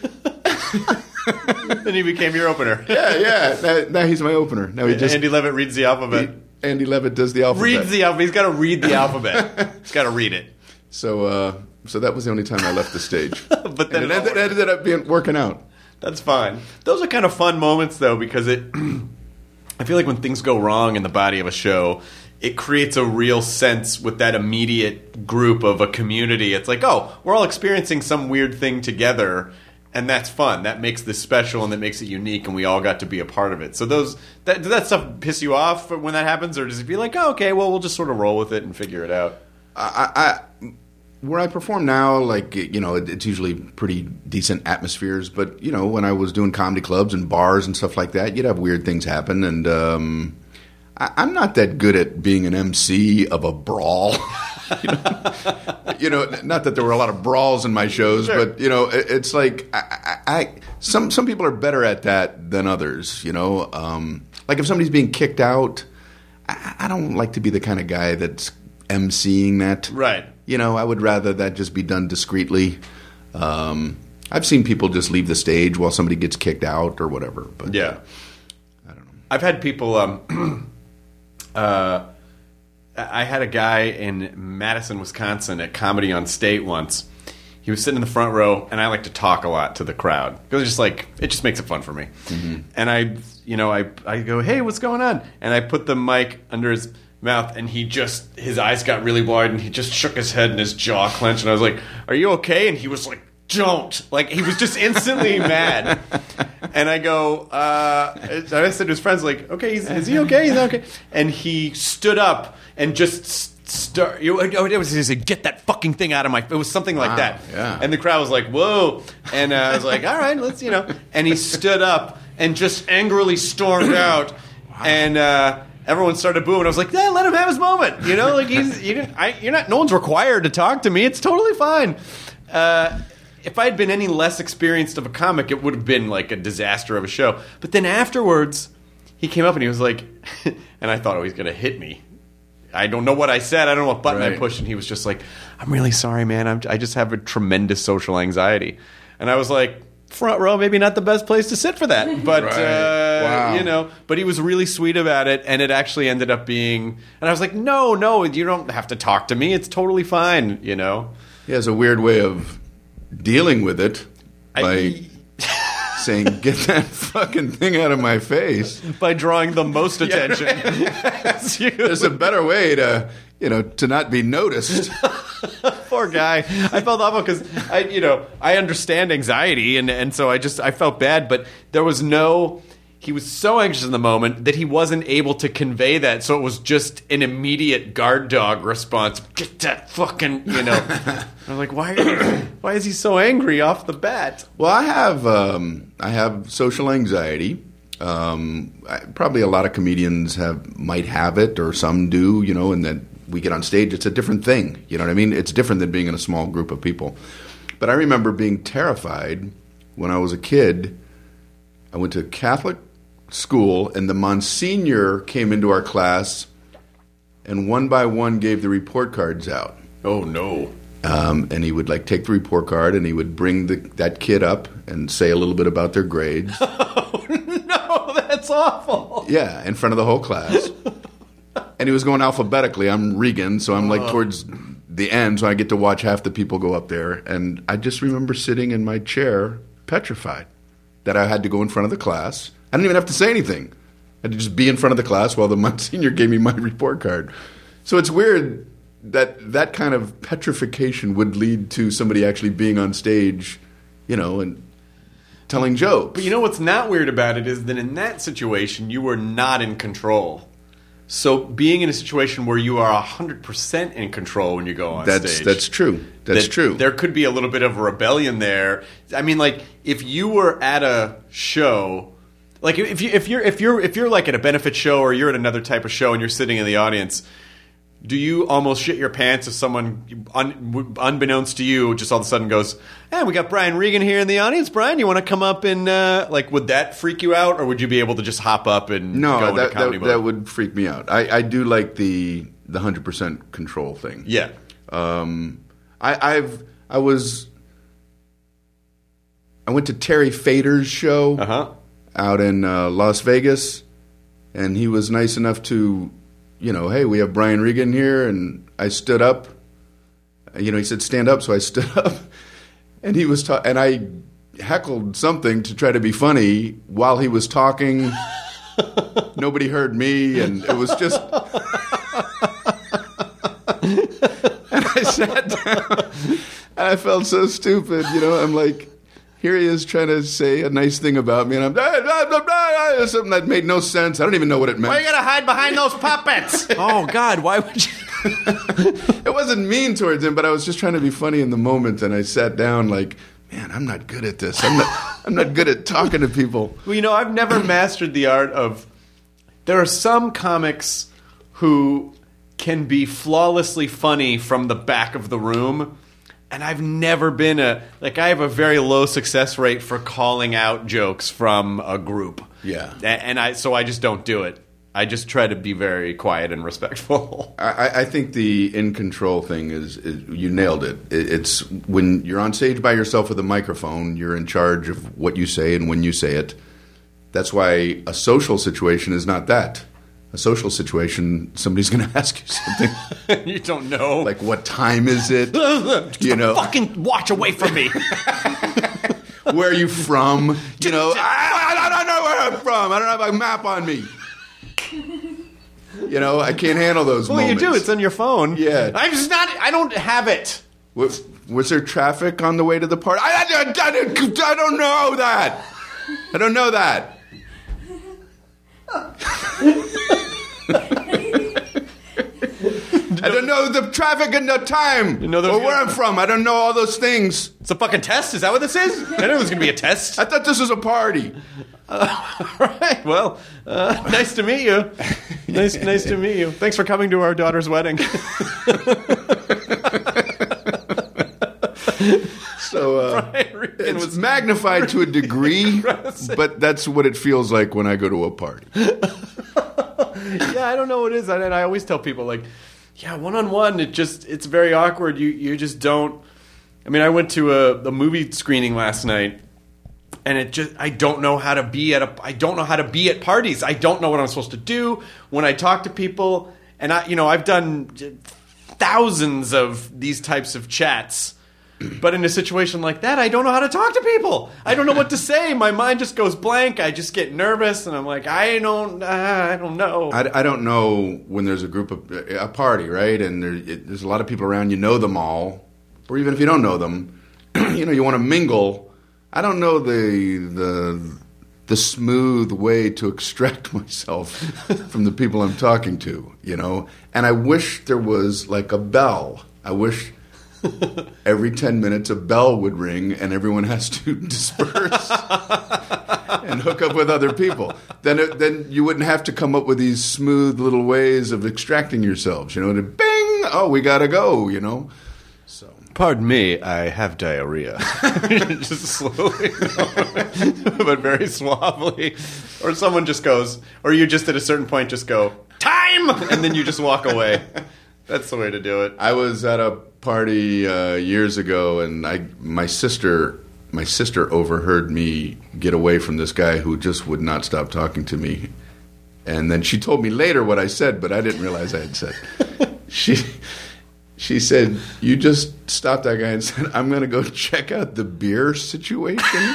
Speaker 4: Then he became your opener.
Speaker 3: Yeah. Now he's my opener. Now
Speaker 4: Andy Levitt reads the alphabet.
Speaker 3: Andy Levitt does the alphabet.
Speaker 4: Reads the alphabet. He's got to read the alphabet. He's got to read it.
Speaker 3: So that was the only time I left the stage.
Speaker 4: But then
Speaker 3: and it ended up working out.
Speaker 4: That's fine. Those are kind of fun moments, though, because I feel like when things go wrong in the body of a show, it creates a real sense with that immediate group of a community. It's like, oh, we're all experiencing some weird thing together, and that's fun. That makes this special, and that makes it unique, and we all got to be a part of it. So does that stuff piss you off when that happens, or does it feel like, oh, okay, well, we'll just sort of roll with it and figure it out?
Speaker 3: Where I perform now, like, it's usually pretty decent atmospheres. But, when I was doing comedy clubs and bars and stuff like that, you'd have weird things happen. And I'm not that good at being an MC of a brawl. Not that there were a lot of brawls in my shows, sure. But, it's like some people are better at that than others, Like if somebody's being kicked out, I don't like to be the kind of guy that's emceeing that.
Speaker 4: Right.
Speaker 3: I would rather that just be done discreetly. I've seen people just leave the stage while somebody gets kicked out or whatever. But
Speaker 4: yeah.
Speaker 3: I don't know.
Speaker 4: I've had people I had a guy in Madison, Wisconsin at Comedy on State once. He was sitting in the front row, and I like to talk a lot to the crowd. It just makes it fun for me. Mm-hmm. And I go, hey, what's going on? And I put the mic under his mouth, and his eyes got really wide, and he just shook his head and his jaw clenched, and I was like, are you okay? And he was like, don't. Like, he was just instantly mad. And I go, I said to his friends, like, okay, is he okay? He's okay. And he stood up and just it was like, get that fucking thing out of my... It was something like that.
Speaker 3: Yeah.
Speaker 4: And the crowd was like, whoa. And I was like, all right, let's, And he stood up and just angrily stormed out. Wow. And everyone started booing. I was like, yeah, let him have his moment. Like no one's required to talk to me. It's totally fine. If I had been any less experienced of a comic, it would have been like a disaster of a show. But then afterwards, he came up and he was like, and I thought, oh, he's going to hit me. I don't know what I said. I don't know what button I pushed. And he was just like, I'm really sorry, man. I just have a tremendous social anxiety. And I was like, front row, maybe not the best place to sit for that. But,
Speaker 3: wow.
Speaker 4: But he was really sweet about it. And it actually ended up being, and I was like, no, you don't have to talk to me. It's totally fine, He
Speaker 3: has a weird way of dealing with it by saying, get that fucking thing out of my face.
Speaker 4: By drawing the most attention.
Speaker 3: There's a better way to not be noticed.
Speaker 4: Poor guy. I felt awful because I understand anxiety, and so I felt bad, but there was he was so anxious in the moment that he wasn't able to convey that, so it was just an immediate guard dog response. Get that fucking, I was like, why is he so angry off the bat?
Speaker 3: Well, I have social anxiety. Probably a lot of comedians might have it, or some do, and that we get on stage, it's a different thing. You know what I mean? It's different than being in a small group of people. But I remember being terrified when I was a kid. I went to a Catholic school, and the Monsignor came into our class and one by one gave the report cards out.
Speaker 4: Oh, no.
Speaker 3: And he would like take the report card and he would bring that kid up and say a little bit about their grades.
Speaker 4: Oh, no, that's awful.
Speaker 3: Yeah, in front of the whole class. And he was going alphabetically. I'm Regan, so I'm like towards the end, so I get to watch half the people go up there. And I just remember sitting in my chair, petrified, that I had to go in front of the class. I didn't even have to say anything. I had to just be in front of the class while the Monsignor gave me my report card. So it's weird that kind of petrification would lead to somebody actually being on stage, and telling jokes.
Speaker 4: But you know what's not weird about it is that in that situation, you were not in control. So being in a situation where you are 100% in control when you go on stage.
Speaker 3: That's true. That's true.
Speaker 4: There could be a little bit of a rebellion there. I mean, like, if you were at a show, like if you're like at a benefit show or you're at another type of show and you're sitting in the audience, do you almost shit your pants if someone, unbeknownst to you, just all of a sudden goes, "Hey, we got Brian Regan here in the audience. Brian, you want to come up and would that freak you out, or would you be able to just hop up and go into comedy mode?
Speaker 3: That would freak me out. I do like the 100% control thing.
Speaker 4: Yeah.
Speaker 3: I went to Terry Fader's show out in Las Vegas, and he was nice enough to, hey, we have Brian Regan here, and I stood up. He said, stand up, so I stood up. And he was and I heckled something to try to be funny while he was talking. Nobody heard me, and it was just... And I sat down, and I felt so stupid, I'm like... Here he is trying to say a nice thing about me, and I'm something that made no sense. I don't even know what it meant.
Speaker 4: Why you gotta hide behind those puppets? Oh God, why would you?
Speaker 3: It wasn't mean towards him, but I was just trying to be funny in the moment, and I sat down like, man, I'm not good at this. I'm not good at talking to people.
Speaker 4: Well, I've never mastered the art of. There are some comics who can be flawlessly funny from the back of the room. And I've never been I have a very low success rate for calling out jokes from a group.
Speaker 3: Yeah.
Speaker 4: And so I just don't do it. I just try to be very quiet and respectful.
Speaker 3: I think the in control thing is you nailed it. It's when you're on stage by yourself with a microphone, you're in charge of what you say and when you say it. That's why a social situation is not that. A social situation, somebody's going to ask you something.
Speaker 4: You don't know.
Speaker 3: Like, what time is it?
Speaker 4: Fucking watch away from me.
Speaker 3: Where are you from? I don't know where I'm from. I don't have a map on me. I can't handle those moments.
Speaker 4: Well, you do. It's on your phone.
Speaker 3: Yeah.
Speaker 4: I don't have it.
Speaker 3: Was there traffic on the way to the party? I don't know that. I don't know that. I don't know the traffic and the time or where I'm from. I don't know all those things.
Speaker 4: It's a fucking test? Is that what this is? I know it was going to be a test.
Speaker 3: I thought this was a party.
Speaker 4: All right. Well, nice to meet you. Nice to meet you. Thanks for coming to our daughter's wedding.
Speaker 3: So it's magnified to a degree, but that's what it feels like when I go to a party.
Speaker 4: Yeah, I don't know what it is. And I always tell people, like, yeah, one-on-one, it's very awkward. You just don't... I mean, I went to a movie screening last night, and I don't know how to be at parties. I don't know what I'm supposed to do when I talk to people. And I've done thousands of these types of chats. But in a situation like that, I don't know how to talk to people. I don't know what to say. My mind just goes blank. I just get nervous, and I'm like, I don't know.
Speaker 3: I don't know when there's a party, right? And there's a lot of people around. You know them all, or even if you don't know them, you want to mingle. I don't know the smooth way to extract myself from the people I'm talking to, And I wish there was like a bell. I wish. Every 10 minutes a bell would ring and everyone has to disperse and hook up with other people. Then you wouldn't have to come up with these smooth little ways of extracting yourselves, to bing, oh, we gotta go, So,
Speaker 4: pardon me, I have diarrhea. Just slowly, but very suavely. Or someone just goes, or you just at a certain point just go, time! And then you just walk away. That's the way to do it.
Speaker 3: I was at a party years ago, and my sister overheard me get away from this guy who just would not stop talking to me. And then she told me later what I said, but I didn't realize I had said. She said, "You just stopped that guy and said, I'm going to go check out the beer situation."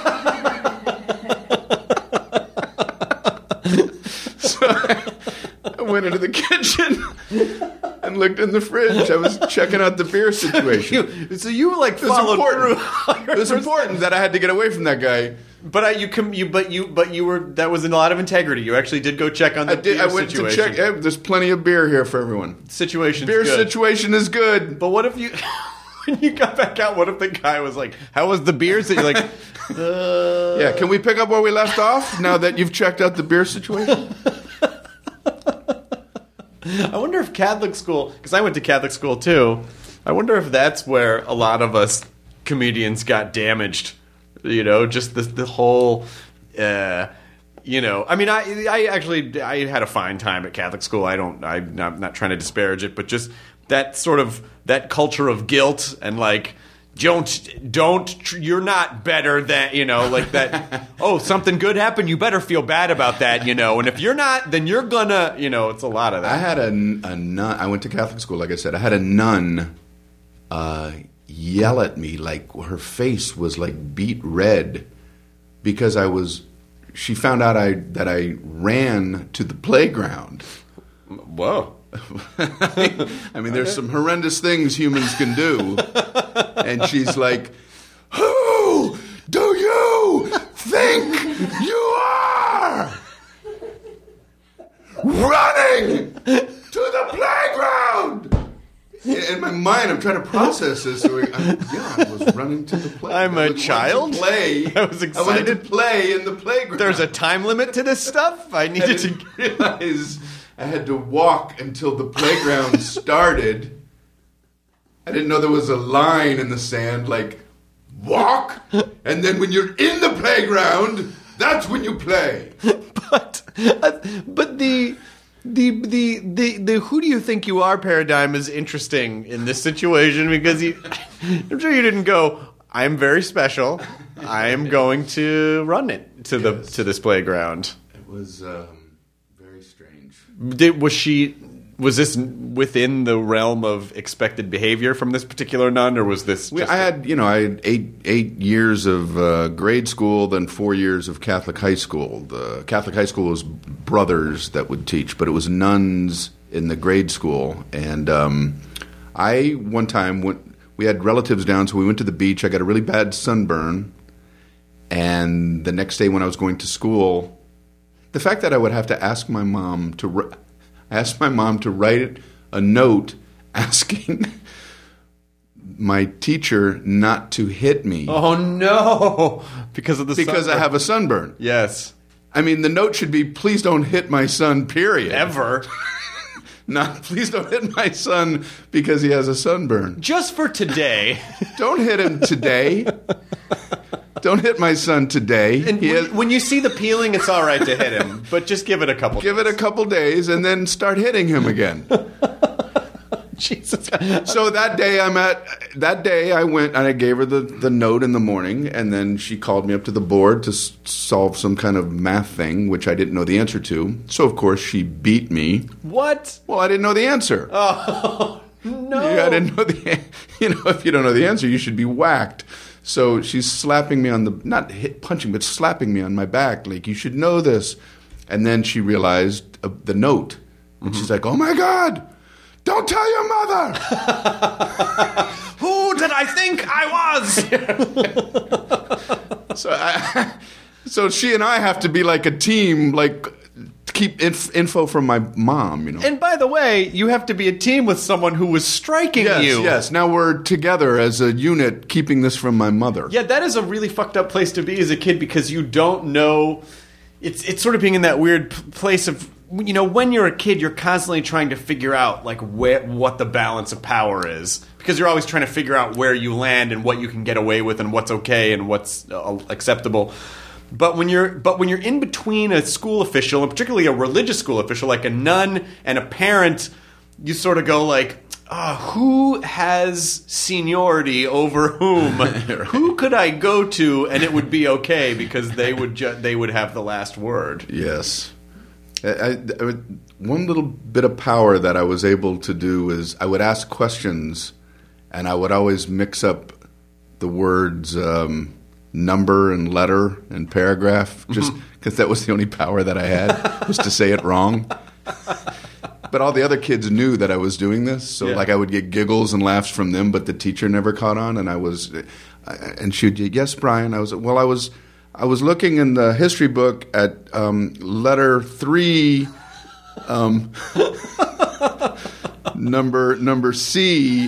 Speaker 3: So I went into the kitchen and looked in the fridge. I was checking out the beer situation.
Speaker 4: So you like followed through.
Speaker 3: It was important that I had to get away from that guy.
Speaker 4: But you were that was a lot of integrity. You actually did go check on the beer
Speaker 3: I went
Speaker 4: situation.
Speaker 3: to check. Yeah, there's plenty of beer here for everyone.
Speaker 4: Situation's
Speaker 3: Beer
Speaker 4: good.
Speaker 3: situation is good.
Speaker 4: But what if you when you got back out? What if the guy was like, "How was the beers?" That you're like,
Speaker 3: Yeah, can we pick up where we left off now that you've checked out the beer situation?
Speaker 4: I wonder if Catholic school, because I went to Catholic school too. I wonder if that's where a lot of us comedians got damaged. You know, just the whole, you know. I mean, I had a fine time at Catholic school. I'm not trying to disparage it, but just that sort of that culture of guilt and like. You're not better than, you know, like that. Oh, something good happened. You better feel bad about that, you know. And if you're not, then you're gonna, you know, it's a lot of that.
Speaker 3: I had a nun. I went to Catholic school, like I said. I had a nun yell at me like her face was like beet red because she found out that I ran to the playground.
Speaker 4: Whoa.
Speaker 3: I mean, there's some horrendous things humans can do. And she's like, "Who do you think you are? Running to the playground!" In my mind, I'm trying to process this. So I was running to the playground.
Speaker 4: I'm a child?
Speaker 3: Play.
Speaker 4: I was excited.
Speaker 3: I wanted to play in the playground.
Speaker 4: There's a time limit to this stuff? I needed to
Speaker 3: realize I had to walk until the playground started. I didn't know there was a line in the sand, like, walk, and then when you're in the playground, that's when you play.
Speaker 4: But the who do you think you are paradigm is interesting in this situation because I'm sure you didn't go, I'm very special. I am going to run it to this playground.
Speaker 3: It was very strange.
Speaker 4: Was this within the realm of expected behavior from this particular nun, or was this?
Speaker 3: I had 8 years of grade school, then 4 years of Catholic high school. The Catholic high school was brothers that would teach, but it was nuns in the grade school. And I one time we had relatives down, so we went to the beach. I got a really bad sunburn, and the next day when I was going to school, the fact that I would have to ask my mom to write a note asking my teacher not to hit me.
Speaker 4: Oh no! Because
Speaker 3: I have a sunburn.
Speaker 4: Yes.
Speaker 3: I mean, the note should be, please don't hit my son, period.
Speaker 4: Ever.
Speaker 3: Not, please don't hit my son because he has a sunburn.
Speaker 4: Just for today.
Speaker 3: Don't hit him today. Don't hit my son today.
Speaker 4: And when you see the peeling, it's all right to hit him, but just give it a couple.
Speaker 3: Give it a couple days, and then start hitting him again.
Speaker 4: Jesus.
Speaker 3: So that day I went and I gave her the note in the morning, and then she called me up to the board to solve some kind of math thing, which I didn't know the answer to. So of course she beat me.
Speaker 4: What?
Speaker 3: Well, I didn't know the answer.
Speaker 4: Oh no!
Speaker 3: I didn't know if you don't know the answer, you should be whacked. So she's slapping me on punching, but slapping me on my back, like, you should know this. And then she realized the note. And she's like, "Oh my God, don't tell your mother."
Speaker 4: Who did I think I was?
Speaker 3: So she and I have to be like a team, like, keep info from my mom, you know.
Speaker 4: And by the way, you have to be a team with someone who was striking you.
Speaker 3: Yes, now we're together as a unit keeping this from my mother.
Speaker 4: Yeah, that is a really fucked up place to be as a kid because you don't know. It's sort of being in that weird place of, you know, when you're a kid, you're constantly trying to figure out like what the balance of power is because you're always trying to figure out where you land and what you can get away with and what's okay and what's acceptable. But when you're in between a school official, and particularly a religious school official like a nun and a parent you sort of go like, who has seniority over whom? Who could I go to and it would be okay because they would have the last word?
Speaker 3: Yes. One little bit of power that I was able to do is I would ask questions, and I would always mix up the words number and letter and paragraph, just because that was the only power that I had, was to say it wrong. But all the other kids knew that I was doing this, so like I would get giggles and laughs from them, but the teacher never caught on, and she'd, yes, Brian. I was looking in the history book at letter 3, number C.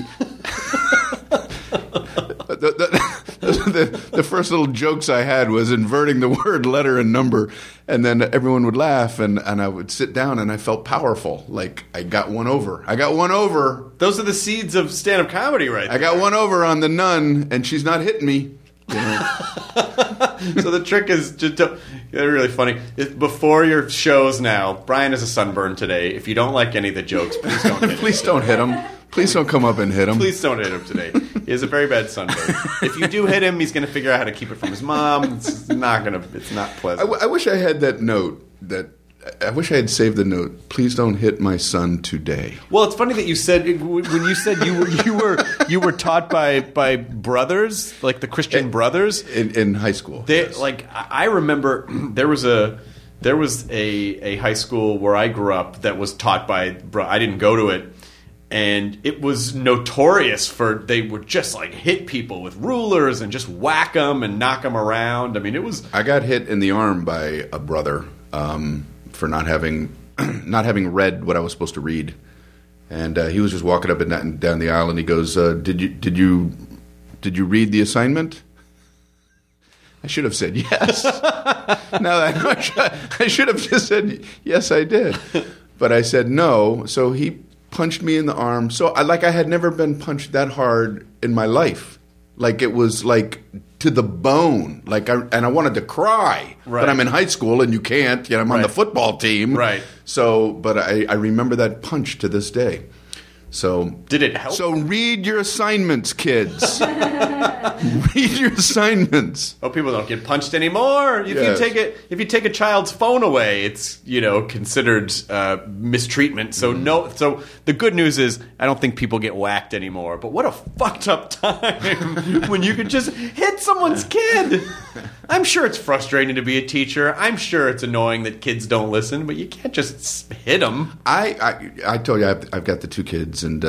Speaker 3: The first little jokes I had was inverting the word letter and number, and then everyone would laugh, and I would sit down, and I felt powerful, like I got one over.
Speaker 4: Those are the seeds of stand-up comedy, right there.
Speaker 3: I got one over on the nun, and she's not hitting me. You know?
Speaker 4: So the trick is just they're really funny. Before your shows now, Brian has a sunburn today. If you don't like any of the jokes, please don't hit him.
Speaker 3: Please don't hit him. Please don't come up and hit him.
Speaker 4: Please don't hit him today. He has a very bad sunburn. If you do hit him, he's going to figure out how to keep it from his mom. It's not pleasant.
Speaker 3: I wish I had that note. I wish I had saved the note. Please don't hit my son today.
Speaker 4: Well, it's funny that you said when you said you were taught by brothers, like the Christian brothers
Speaker 3: in high school.
Speaker 4: Yes. Like I remember there was a high school where I grew up that was taught by. I didn't go to it. And it was notorious they would just like hit people with rulers and just whack them and knock them around. I mean, it was.
Speaker 3: I got hit in the arm by a brother for not having read what I was supposed to read, and he was just walking up and down the aisle, and he goes, "Did you read the assignment?" I should have said yes. No, I should have just said yes. I did, but I said no. So he punched me in the arm. So I had never been punched that hard in my life. Like it was like to the bone. And I wanted to cry.
Speaker 4: Right.
Speaker 3: But I'm in high school and you can't. I'm on the football team.
Speaker 4: Right.
Speaker 3: So, but I remember that punch to this day. So
Speaker 4: did it help?
Speaker 3: So read your assignments, kids. Read your assignments.
Speaker 4: Oh, people don't get punched anymore. If you take a child's phone away, it's considered mistreatment. So So the good news is I don't think people get whacked anymore. But what a fucked up time when you could just hit someone's kid. I'm sure it's frustrating to be a teacher. I'm sure it's annoying that kids don't listen, but you can't just hit them.
Speaker 3: I told you I've got the two kids, and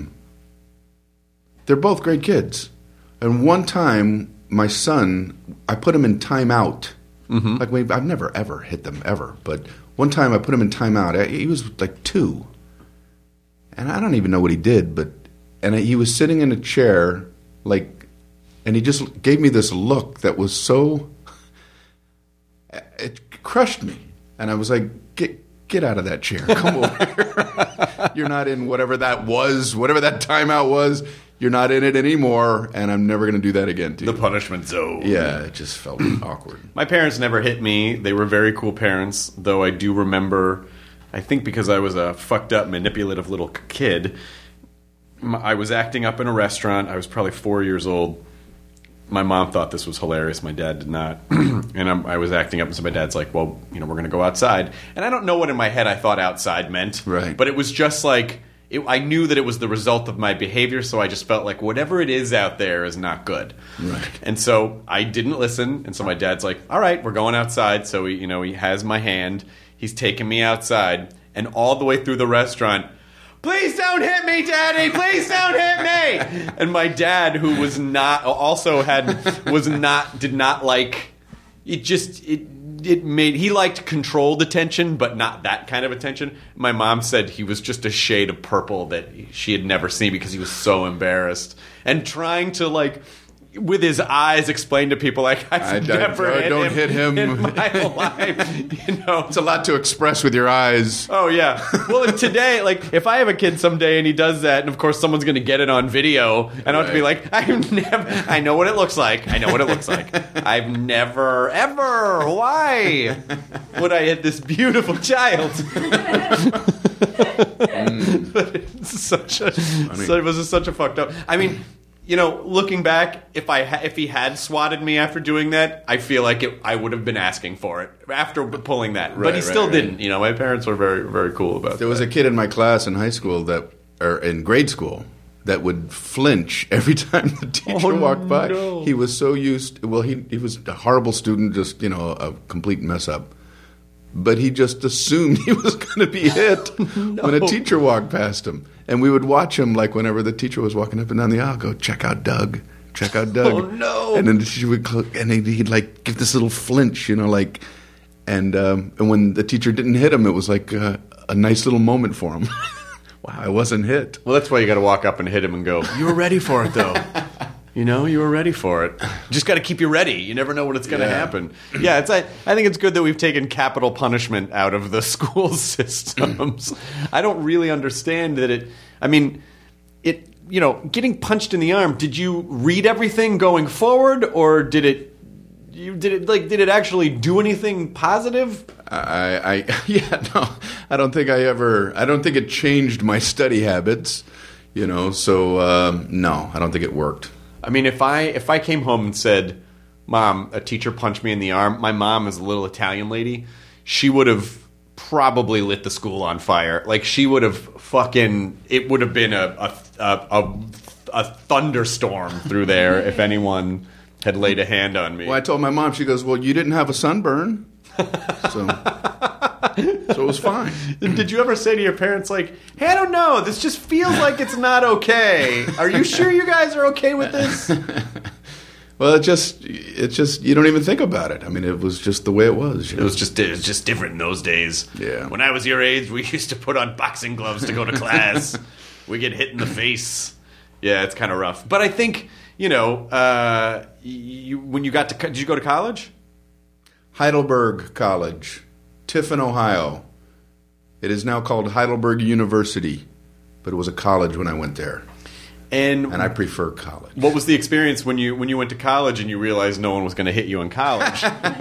Speaker 3: they're both great kids. And one time, my son, I put him in timeout. Mm-hmm. Like I've never ever hit them ever, but one time I put him in timeout. He was like 2, and I don't even know what he did, and he was sitting in a chair, and he just gave me this look that was so. It crushed me, and I was like, "Get out of that chair! Come over here! You're not in whatever that was, whatever that timeout was. You're not in it anymore, and I'm never going to do that again to you."
Speaker 4: The punishment zone.
Speaker 3: Yeah, it just felt awkward.
Speaker 4: My parents never hit me. They were very cool parents, though I do remember, I think because I was a fucked up, manipulative little kid, I was acting up in a restaurant. I was probably 4 years old. My mom thought this was hilarious. My dad did not. And I was acting up, and so my dad's like, well, we're going to go outside. And I don't know what in my head I thought outside meant.
Speaker 3: Right.
Speaker 4: But it was just like, I knew that it was the result of my behavior, so I just felt like whatever it is out there is not good.
Speaker 3: Right.
Speaker 4: And so I didn't listen, and so my dad's like, all right, we're going outside. So he has my hand. He's taking me outside, and all the way through the restaurant, please don't hit me, Daddy! Please don't hit me! And my dad, who was not, also did not like, he liked controlled attention, but not that kind of attention. My mom said he was just a shade of purple that she had never seen because he was so embarrassed. And trying to, with his eyes explain to people, I've never hit him in my life.
Speaker 3: It's a lot to express with your eyes.
Speaker 4: Oh, yeah. Well, today, if I have a kid someday and he does that, and of course someone's going to get it on video, and I'll have to be like, I know what it looks like. I've never, ever, why would I hit this beautiful child? This is such a fucked up. I mean, you know, looking back, if he had swatted me after doing that, I feel like I would have been asking for it after pulling that. But he still didn't. You know, my parents were very, very cool about that.
Speaker 3: There was a kid in my class in high school or in grade school that would flinch every time the teacher walked by. No. He was so used. Well, he was a horrible student, just, you know, a complete mess up. But he just assumed he was going to be hit when a teacher walked past him. And we would watch him, like, whenever the teacher was walking up and down the aisle, go, check out Doug. Oh,
Speaker 4: no.
Speaker 3: And then she would, he'd, like, give this little flinch, you know, like, and when the teacher didn't hit him, it was like a nice little moment for him. Wow, I wasn't hit.
Speaker 4: Well, that's why you got to walk up and hit him and go, you were ready for it, though. You know, you were ready for it. Just got to keep you ready. You never know when it's going to happen. Yeah, I think it's good that we've taken capital punishment out of the school systems. I don't really understand that you know, getting punched in the arm, did you read everything going forward, or did it actually do anything positive?
Speaker 3: I don't think it changed my study habits, you know, so no, I don't think it worked.
Speaker 4: I mean, if I came home and said, Mom, a teacher punched me in the arm, my mom is a little Italian lady, she would have probably lit the school on fire. Like, she would have it would have been a thunderstorm through there if anyone had laid a hand on me.
Speaker 3: Well, I told my mom, she goes, well, you didn't have a sunburn. So it was fine.
Speaker 4: Did you ever say to your parents, like, hey, I don't know, this just feels like it's not okay. Are you sure you guys are okay with this?
Speaker 3: Well, it's just you don't even think about it. I mean, it was just the way it was.
Speaker 4: It was just different in those days.
Speaker 3: Yeah.
Speaker 4: When I was your age, we used to put on boxing gloves to go to class. We get hit in the face. Yeah, it's kind of rough. But I think, you know, when you got to, did you go to college?
Speaker 3: Heidelberg College, Tiffin, Ohio. It is now called Heidelberg University, but it was a college when I went there. And I prefer college.
Speaker 4: What was the experience when you went to college and you realized no one was going to hit you in college?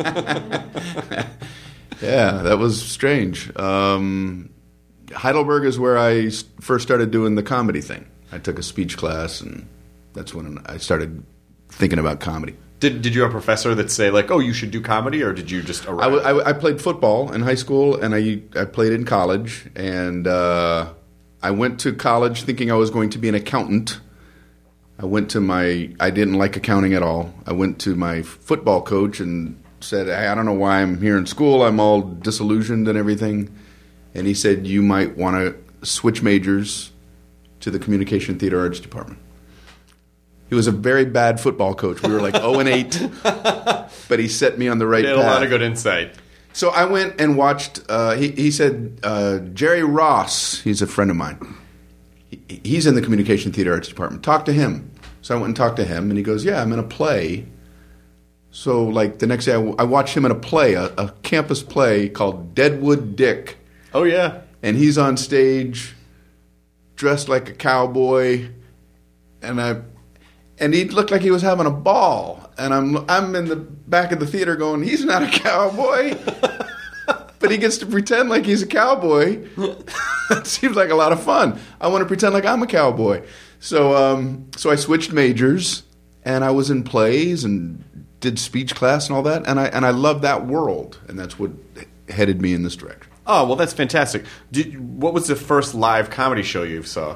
Speaker 3: Yeah, that was strange. Heidelberg is where I first started doing the comedy thing. I took a speech class, and that's when I started thinking about comedy.
Speaker 4: Did you have a professor that say, like, oh, you should do comedy, or did you just arrive?
Speaker 3: I played football in high school, and I played in college, and I went to college thinking I was going to be an accountant. I didn't like accounting at all. I went to my football coach and said, hey, I don't know why I'm here in school. I'm all disillusioned and everything. And he said, you might want to switch majors to the Communication Theater Arts Department. He was a very bad football coach. We were like 0-8, but he set me on the right path.
Speaker 4: He had a lot of good insight.
Speaker 3: So I went and watched, he said, Jerry Ross, he's a friend of mine. He's in the Communication Theater Arts Department. Talk to him. So I went and talked to him, and he goes, yeah, I'm in a play. So like the next day I watched him in a play, a campus play called Deadwood Dick.
Speaker 4: Oh, yeah.
Speaker 3: And he's on stage dressed like a cowboy, and he looked like he was having a ball. And I'm in the back of the theater going, he's not a cowboy. But he gets to pretend like he's a cowboy. That seems like a lot of fun. I want to pretend like I'm a cowboy. So I switched majors, and I was in plays and did speech class and all that. And I loved that world, and that's what headed me in this direction.
Speaker 4: Oh, well, that's fantastic. What was the first live comedy show you saw?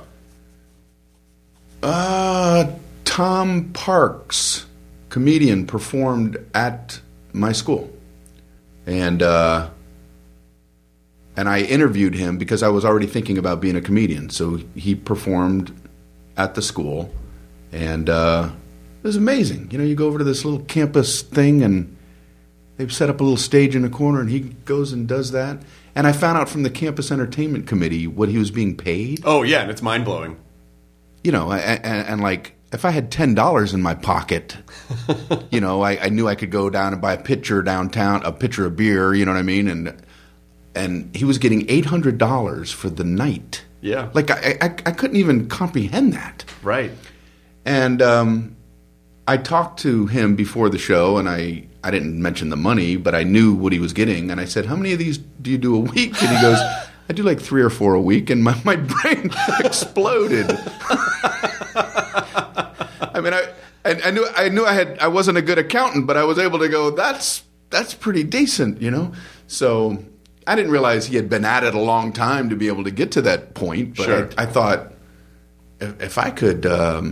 Speaker 3: Tom Parks, comedian, performed at my school. And I interviewed him because I was already thinking about being a comedian. So he performed at the school, and it was amazing. You know, you go over to this little campus thing, and they've set up a little stage in the corner, and he goes and does that. And I found out from the campus entertainment committee what he was being paid.
Speaker 4: Oh, yeah, and it's mind-blowing.
Speaker 3: You know, and like, if I had $10 in my pocket, you know, I knew I could go down and buy a pitcher downtown, a pitcher of beer, you know what I mean? And he was getting $800 for the night.
Speaker 4: Yeah.
Speaker 3: Like, I couldn't even comprehend that.
Speaker 4: Right.
Speaker 3: And I talked to him before the show, and I didn't mention the money, but I knew what he was getting. And I said, how many of these do you do a week? And he goes, I do like 3 or 4 a week, and my brain exploded. I mean, I knew I wasn't a good accountant, but I was able to go, that's pretty decent, you know? So I didn't realize he had been at it a long time to be able to get to that point. But
Speaker 4: Sure.
Speaker 3: I thought if I could,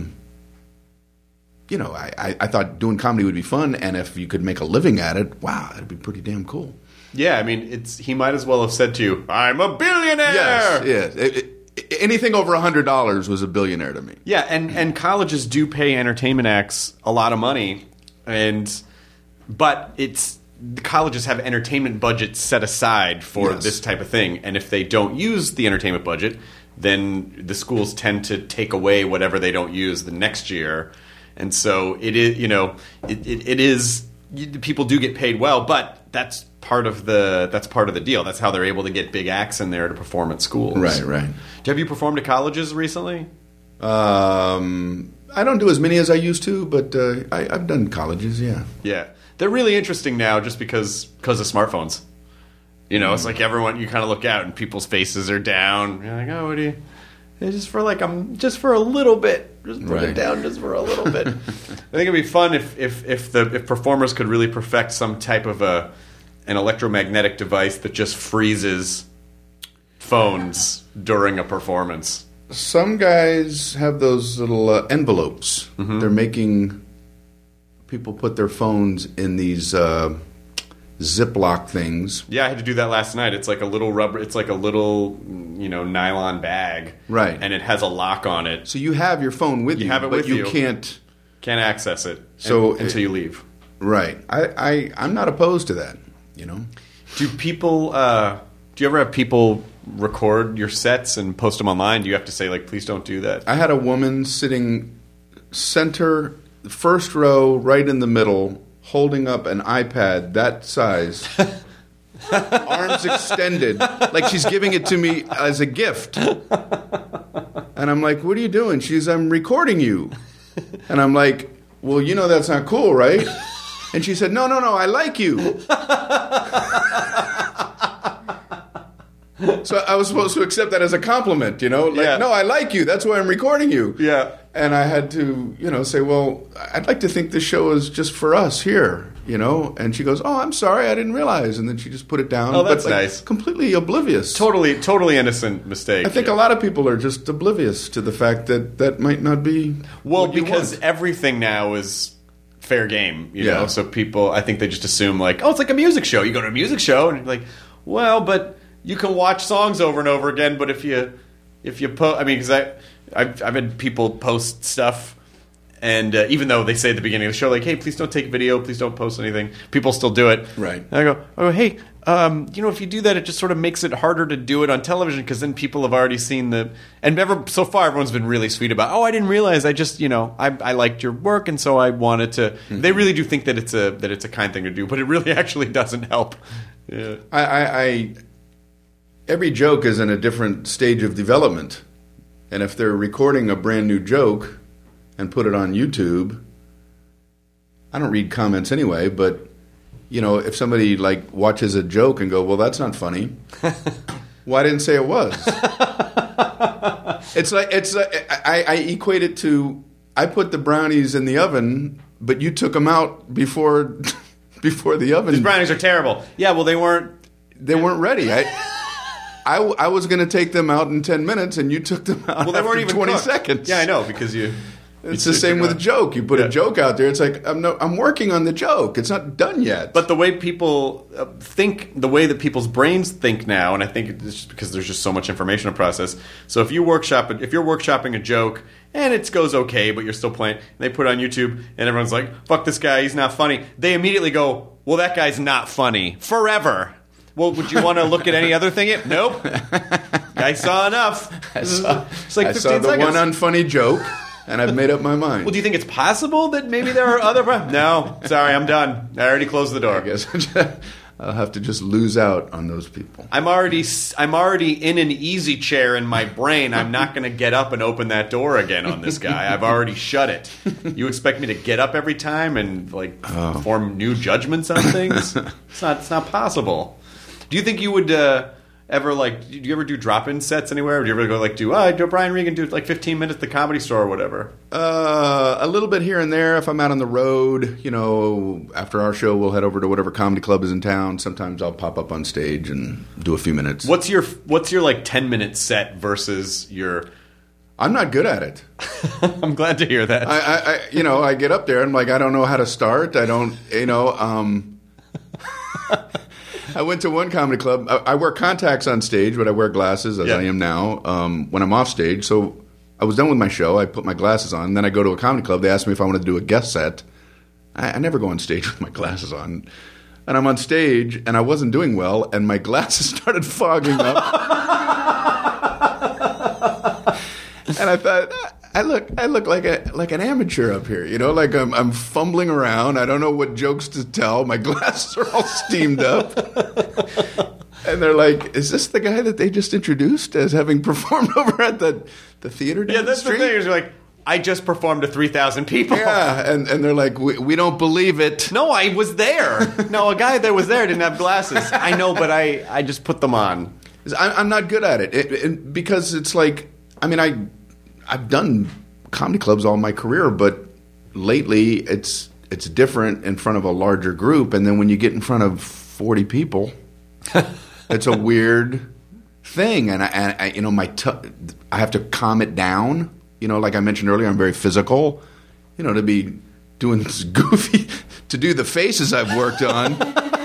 Speaker 3: you know, I thought doing comedy would be fun, and if you could make a living at it, wow, that'd be pretty damn cool.
Speaker 4: Yeah, I mean, he might as well have said to you, "I'm a billionaire."
Speaker 3: Yes. Anything over $100 was a billionaire to me.
Speaker 4: Yeah, and colleges do pay entertainment acts a lot of money, but the colleges have entertainment budgets set aside for
Speaker 3: Yes.
Speaker 4: this type of thing, and if they don't use the entertainment budget, then the schools tend to take away whatever they don't use the next year, and so it is, you know, it is, people do get paid well, but that's part of the deal. That's how they're able to get big acts in there to perform at schools.
Speaker 3: Right.
Speaker 4: Have you performed at colleges recently?
Speaker 3: I don't do as many as I used to, but I've done colleges, yeah.
Speaker 4: Yeah. They're really interesting now just because of smartphones. You know, it's like everyone, you kind of look out and people's faces are down. You're like, oh, what do you... Just for a little bit. Just put it
Speaker 3: Right.
Speaker 4: down just for a little bit. I think it'd be fun if performers could really perfect some type of an electromagnetic device that just freezes phones during a performance.
Speaker 3: Some guys have those little envelopes.
Speaker 4: Mm-hmm.
Speaker 3: They're making people put their phones in these Ziploc things.
Speaker 4: Yeah, I had to do that last night. It's like a little nylon bag.
Speaker 3: Right.
Speaker 4: And it has a lock on it.
Speaker 3: So you have your phone with you,
Speaker 4: have it
Speaker 3: but
Speaker 4: with
Speaker 3: you
Speaker 4: you.
Speaker 3: can't.
Speaker 4: Can't access it until you leave.
Speaker 3: Right. I'm not opposed to that, you know.
Speaker 4: Do you ever have people record your sets and post them online? Do you have to say, like, please don't do that?
Speaker 3: I had a woman sitting center, first row, right in the middle, holding up an iPad that size, arms extended, like she's giving it to me as a gift. And I'm like, what are you doing? I'm recording you. And I'm like, well, you know that's not cool, right? And she said, no, I like you. So I was supposed to accept that as a compliment, you know? Like,
Speaker 4: Yeah.
Speaker 3: no, I like you. That's why I'm recording you.
Speaker 4: Yeah.
Speaker 3: And I had to, say, well, I'd like to think this show is just for us here, you know? And she goes, oh, I'm sorry, I didn't realize. And then she just put it down.
Speaker 4: Oh, that's
Speaker 3: but,
Speaker 4: nice.
Speaker 3: Completely oblivious.
Speaker 4: Totally innocent mistake.
Speaker 3: I think a lot of people are just oblivious to the fact that that might not be
Speaker 4: Well,
Speaker 3: what you
Speaker 4: because
Speaker 3: want.
Speaker 4: everything now is fair game, you
Speaker 3: Yeah.
Speaker 4: know? So people, I think they just assume, like, oh, it's like a music show. You go to a music show, and you're like, well, but you can watch songs over and over again, but if you post, I mean, because I've had people post stuff, and even though they say at the beginning of the show, like, hey, please don't take video, please don't post anything, people still do it.
Speaker 3: Right.
Speaker 4: And I go, hey, if you do that, it just sort of makes it harder to do it on television, because then people have already seen so far everyone's been really sweet about, oh, I didn't realize, I just, I liked your work, and so I wanted to. Mm-hmm. They really do think that it's a kind thing to do, but it really actually doesn't help. Yeah.
Speaker 3: I every joke is in a different stage of development. And if they're recording a brand new joke and put it on YouTube, I don't read comments anyway, but if somebody like watches a joke and go, well, that's not funny. Well, I didn't say it was. it's like I equate it to, I put the brownies in the oven, but you took them out before the oven.
Speaker 4: These brownies are terrible. Yeah, well, they weren't
Speaker 3: ready. I was going to take them out in 10 minutes, and you took them out
Speaker 4: they weren't
Speaker 3: after
Speaker 4: even
Speaker 3: 20
Speaker 4: cooked.
Speaker 3: seconds.
Speaker 4: Yeah, I know, because
Speaker 3: It's the same with a joke. You put a joke out there, it's like, I'm working on the joke. It's not done yet.
Speaker 4: But the way people think, the way that people's brains think now, and I think it's just because there's just so much information to process. So if you're workshopping a joke and it goes okay, but you're still playing, and they put it on YouTube, and everyone's like, fuck this guy, he's not funny. They immediately go, well, that guy's not funny forever. Well, would you want to look at any other thing? Nope. I saw enough. It's like 15
Speaker 3: I saw the
Speaker 4: seconds.
Speaker 3: one unfunny joke, and I've made up my mind.
Speaker 4: Well, do you think it's possible that maybe there are other... No, sorry, I'm done. I already closed the door.
Speaker 3: I guess I'll have to just lose out on those people.
Speaker 4: I'm already in an easy chair in my brain. I'm not going to get up and open that door again on this guy. I've already shut it. You expect me to get up every time and form new judgments on things? It's not possible. Do you think you would ever like? Do you ever do drop-in sets anywhere? Or do you ever go like do Brian Regan do like 15 minutes at the Comedy Store or whatever?
Speaker 3: A little bit here and there. If I'm out on the road, after our show, we'll head over to whatever comedy club is in town. Sometimes I'll pop up on stage and do a few minutes.
Speaker 4: What's your like 10-minute set versus your?
Speaker 3: I'm not good at it.
Speaker 4: I'm glad to hear that.
Speaker 3: I get up there and I'm like, I don't know how to start. I don't, I went to one comedy club. I wear contacts on stage, but I wear glasses as I am now when I'm off stage. So I was done with my show. I put my glasses on. Then I go to a comedy club. They asked me if I wanted to do a guest set. I never go on stage with my glasses on. And I'm on stage, and I wasn't doing well, and my glasses started fogging up. And I thought, I look like an amateur up here, like I'm fumbling around. I don't know what jokes to tell. My glasses are all steamed up. And they're like, is this the guy that they just introduced as having performed over at the theater down the street?
Speaker 4: The thing is, you're like, I just performed to 3,000 people.
Speaker 3: Yeah, and they're like, we don't believe it.
Speaker 4: No, I was there. No, a guy that was there didn't have glasses. I know, but I just put them on.
Speaker 3: I'm not good at it because it's like, I've done comedy clubs all my career, but lately it's different in front of a larger group, and then when you get in front of 40 people, it's a weird thing, and I have to calm it down. Like I mentioned earlier, I'm very physical. To be doing this goofy, to do the faces I've worked on.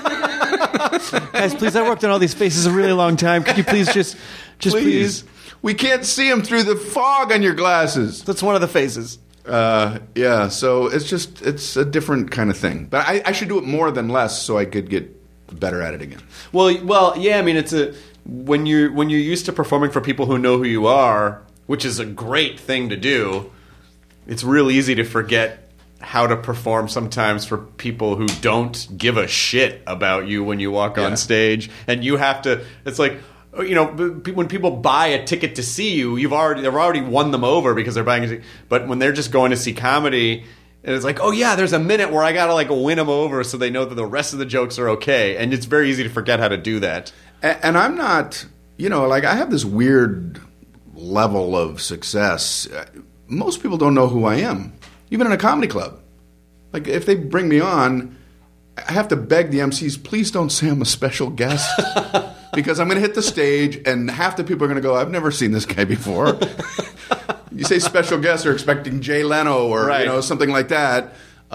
Speaker 4: Guys, please, I worked on all these faces a really long time. Could you please just please?
Speaker 3: We can't see them through the fog on your glasses.
Speaker 4: That's one of the faces.
Speaker 3: Yeah, so it's a different kind of thing. But I should do it more than less so I could get better at it again.
Speaker 4: Well, yeah, it's when you're used to performing for people who know who you are, which is a great thing to do, it's real easy to forget how to perform sometimes for people who don't give a shit about you when you walk on stage. And you have to, it's like, when people buy a ticket to see you, they've already won them over because they're buying a ticket. But when they're just going to see comedy, and it's like, oh yeah, there's a minute where I gotta like win them over so they know that the rest of the jokes are okay. And it's very easy to forget how to do that.
Speaker 3: And I'm not, I have this weird level of success. Most people don't know who I am, even in a comedy club. Like if they bring me on, I have to beg the MCs, please don't say I'm a special guest. Because I'm going to hit the stage, and half the people are going to go, I've never seen this guy before. You say special guest, they're expecting Jay Leno or something like that.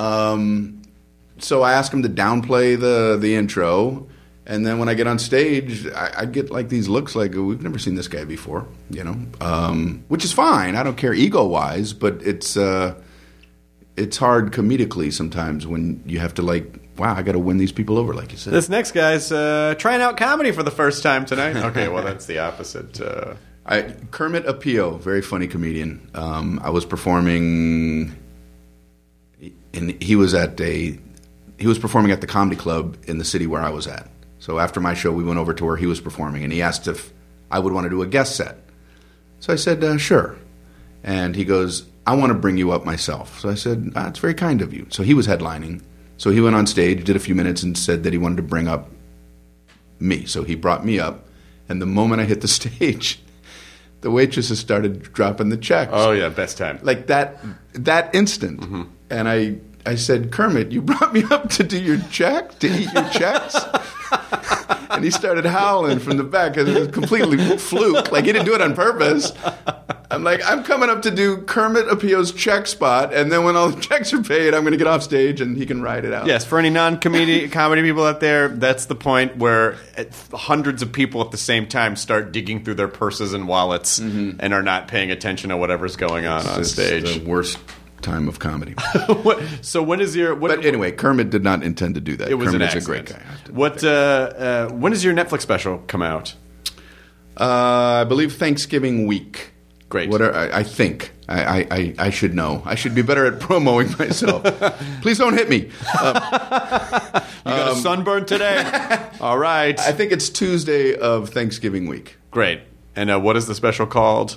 Speaker 3: So I ask them to downplay the intro, and then when I get on stage, I get like these looks like, we've never seen this guy before, which is fine. I don't care ego-wise, but it's hard comedically sometimes when you have to like, wow, I got to win these people over, like you said.
Speaker 4: This next guy's trying out comedy for the first time tonight. Okay, well, that's the opposite.
Speaker 3: Kermit Apio, very funny comedian. I was performing, and he was performing at the comedy club in the city where I was at. So after my show, we went over to where he was performing, and he asked if I would want to do a guest set. So I said, sure. And he goes, I want to bring you up myself. So I said, it's very kind of you. So he was headlining. So he went on stage, did a few minutes, and said that he wanted to bring up me. So he brought me up, and the moment I hit the stage, the waitresses started dropping the checks.
Speaker 4: Oh, yeah, best time.
Speaker 3: Like that instant. Mm-hmm. And I said, Kermit, you brought me up to do your check, to eat your checks? And he started howling from the back because it was completely fluke. Like, he didn't do it on purpose. I'm like, I'm coming up to do Kermit Apio's check spot, and then when all the checks are paid, I'm going to get off stage and he can ride it out.
Speaker 4: Yes, for any non-comedy comedy people out there, that's the point where hundreds of people at the same time start digging through their purses and wallets and are not paying attention to whatever's going on stage.
Speaker 3: It's the worst time of comedy.
Speaker 4: So when is your...
Speaker 3: But anyway, Kermit did not intend to do that.
Speaker 4: It was
Speaker 3: Kermit's
Speaker 4: an
Speaker 3: accident.
Speaker 4: A great guy. When does your Netflix special come out?
Speaker 3: I believe Thanksgiving week.
Speaker 4: Great.
Speaker 3: I think. I should know. I should be better at promoting myself. Please don't hit me.
Speaker 4: You got a sunburn today? All right.
Speaker 3: I think it's Tuesday of Thanksgiving week.
Speaker 4: Great. And what is the special called?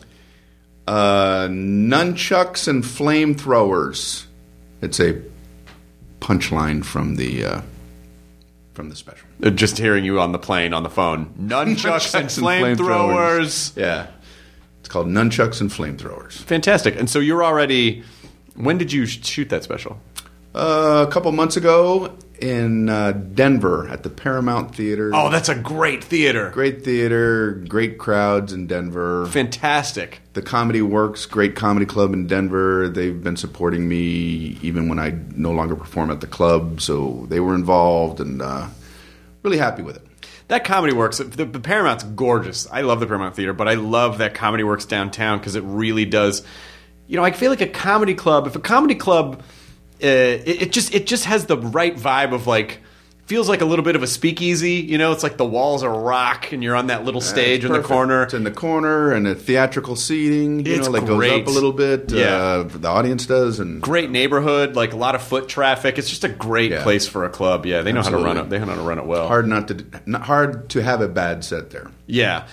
Speaker 3: Nunchucks and Flamethrowers. It's a punchline from from the special.
Speaker 4: Just hearing you on the plane, on the phone. Nunchucks and flamethrowers.
Speaker 3: Yeah. It's called Nunchucks and Flamethrowers.
Speaker 4: Fantastic. And so you're already... When did you shoot that special?
Speaker 3: A couple months ago in Denver at the Paramount Theater.
Speaker 4: Oh, that's a great theater.
Speaker 3: Great theater, great crowds in Denver.
Speaker 4: Fantastic.
Speaker 3: The Comedy Works, great comedy club in Denver. They've been supporting me even when I no longer perform at the club, so they were involved and really happy with it.
Speaker 4: That Comedy Works, the Paramount's gorgeous. I love the Paramount Theater, but I love that Comedy Works downtown because it really does. You know, I feel like a comedy club. If a comedy club, it just has the right vibe of like. Feels like a little bit of a speakeasy, you know. It's like the walls are rock, and you're on that little stage in the corner.
Speaker 3: It's in the corner, and a theatrical seating.
Speaker 4: It's
Speaker 3: like
Speaker 4: great.
Speaker 3: Goes up a little bit.
Speaker 4: Yeah.
Speaker 3: The audience does, and
Speaker 4: great neighborhood, like a lot of foot traffic. It's just a great place for a club. Yeah, they know how to run it. They know how to run it well.
Speaker 3: Hard to have a bad set there.
Speaker 4: Yeah.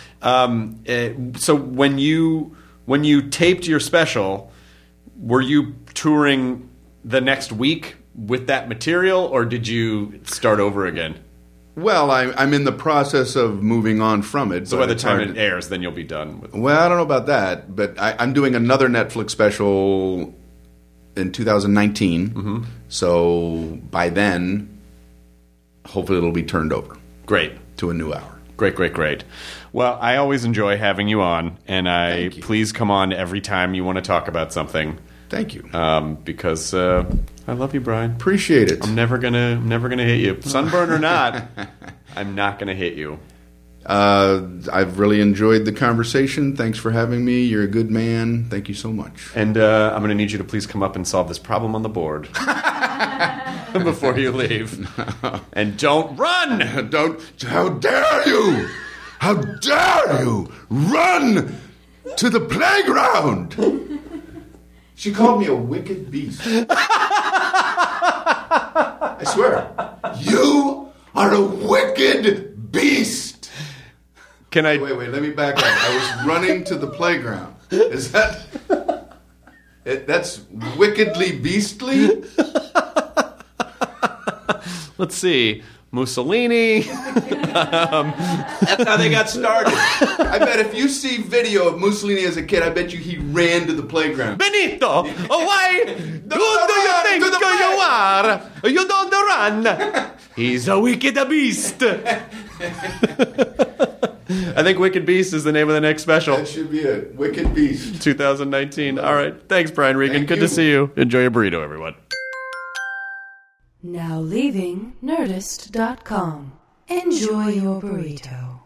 Speaker 4: So when you taped your special, were you touring the next week with that material, or did you start over again?
Speaker 3: Well, I'm in the process of moving on from it.
Speaker 4: So by the time it airs, then you'll be done with it.
Speaker 3: Well, I don't know about that, but I'm doing another Netflix special in 2019. Mm-hmm. So by then, hopefully it'll be turned over.
Speaker 4: Great.
Speaker 3: To a new hour.
Speaker 4: Great. Well, I always enjoy having you on, and please come on every time you want to talk about something.
Speaker 3: Thank you.
Speaker 4: Because I love you, Brian.
Speaker 3: Appreciate it.
Speaker 4: I'm never gonna hit you, sunburn or not. I'm not gonna hit you.
Speaker 3: I've really enjoyed the conversation. Thanks for having me. You're a good man. Thank you so much.
Speaker 4: And I'm gonna need you to please come up and solve this problem on the board before you leave. And don't run.
Speaker 3: How dare you? How dare you run to the playground? She called me a wicked beast. I swear. You are a wicked beast.
Speaker 4: Can I...
Speaker 3: Wait, let me back up. I was running to the playground. Is that... That's wickedly beastly?
Speaker 4: Let's see. Mussolini. That's how they got started.
Speaker 3: I bet if you see video of Mussolini as a kid, I bet you he ran to the playground.
Speaker 4: Benito, why who do you think you are? You don't run. He's a wicked beast. I think Wicked Beast is the name of the next special.
Speaker 3: That should be it. Wicked Beast.
Speaker 4: 2019. All right. Thanks, Brian Regan. Good to see you. Enjoy your burrito, everyone.
Speaker 2: Now leaving Nerdist.com. Enjoy your burrito.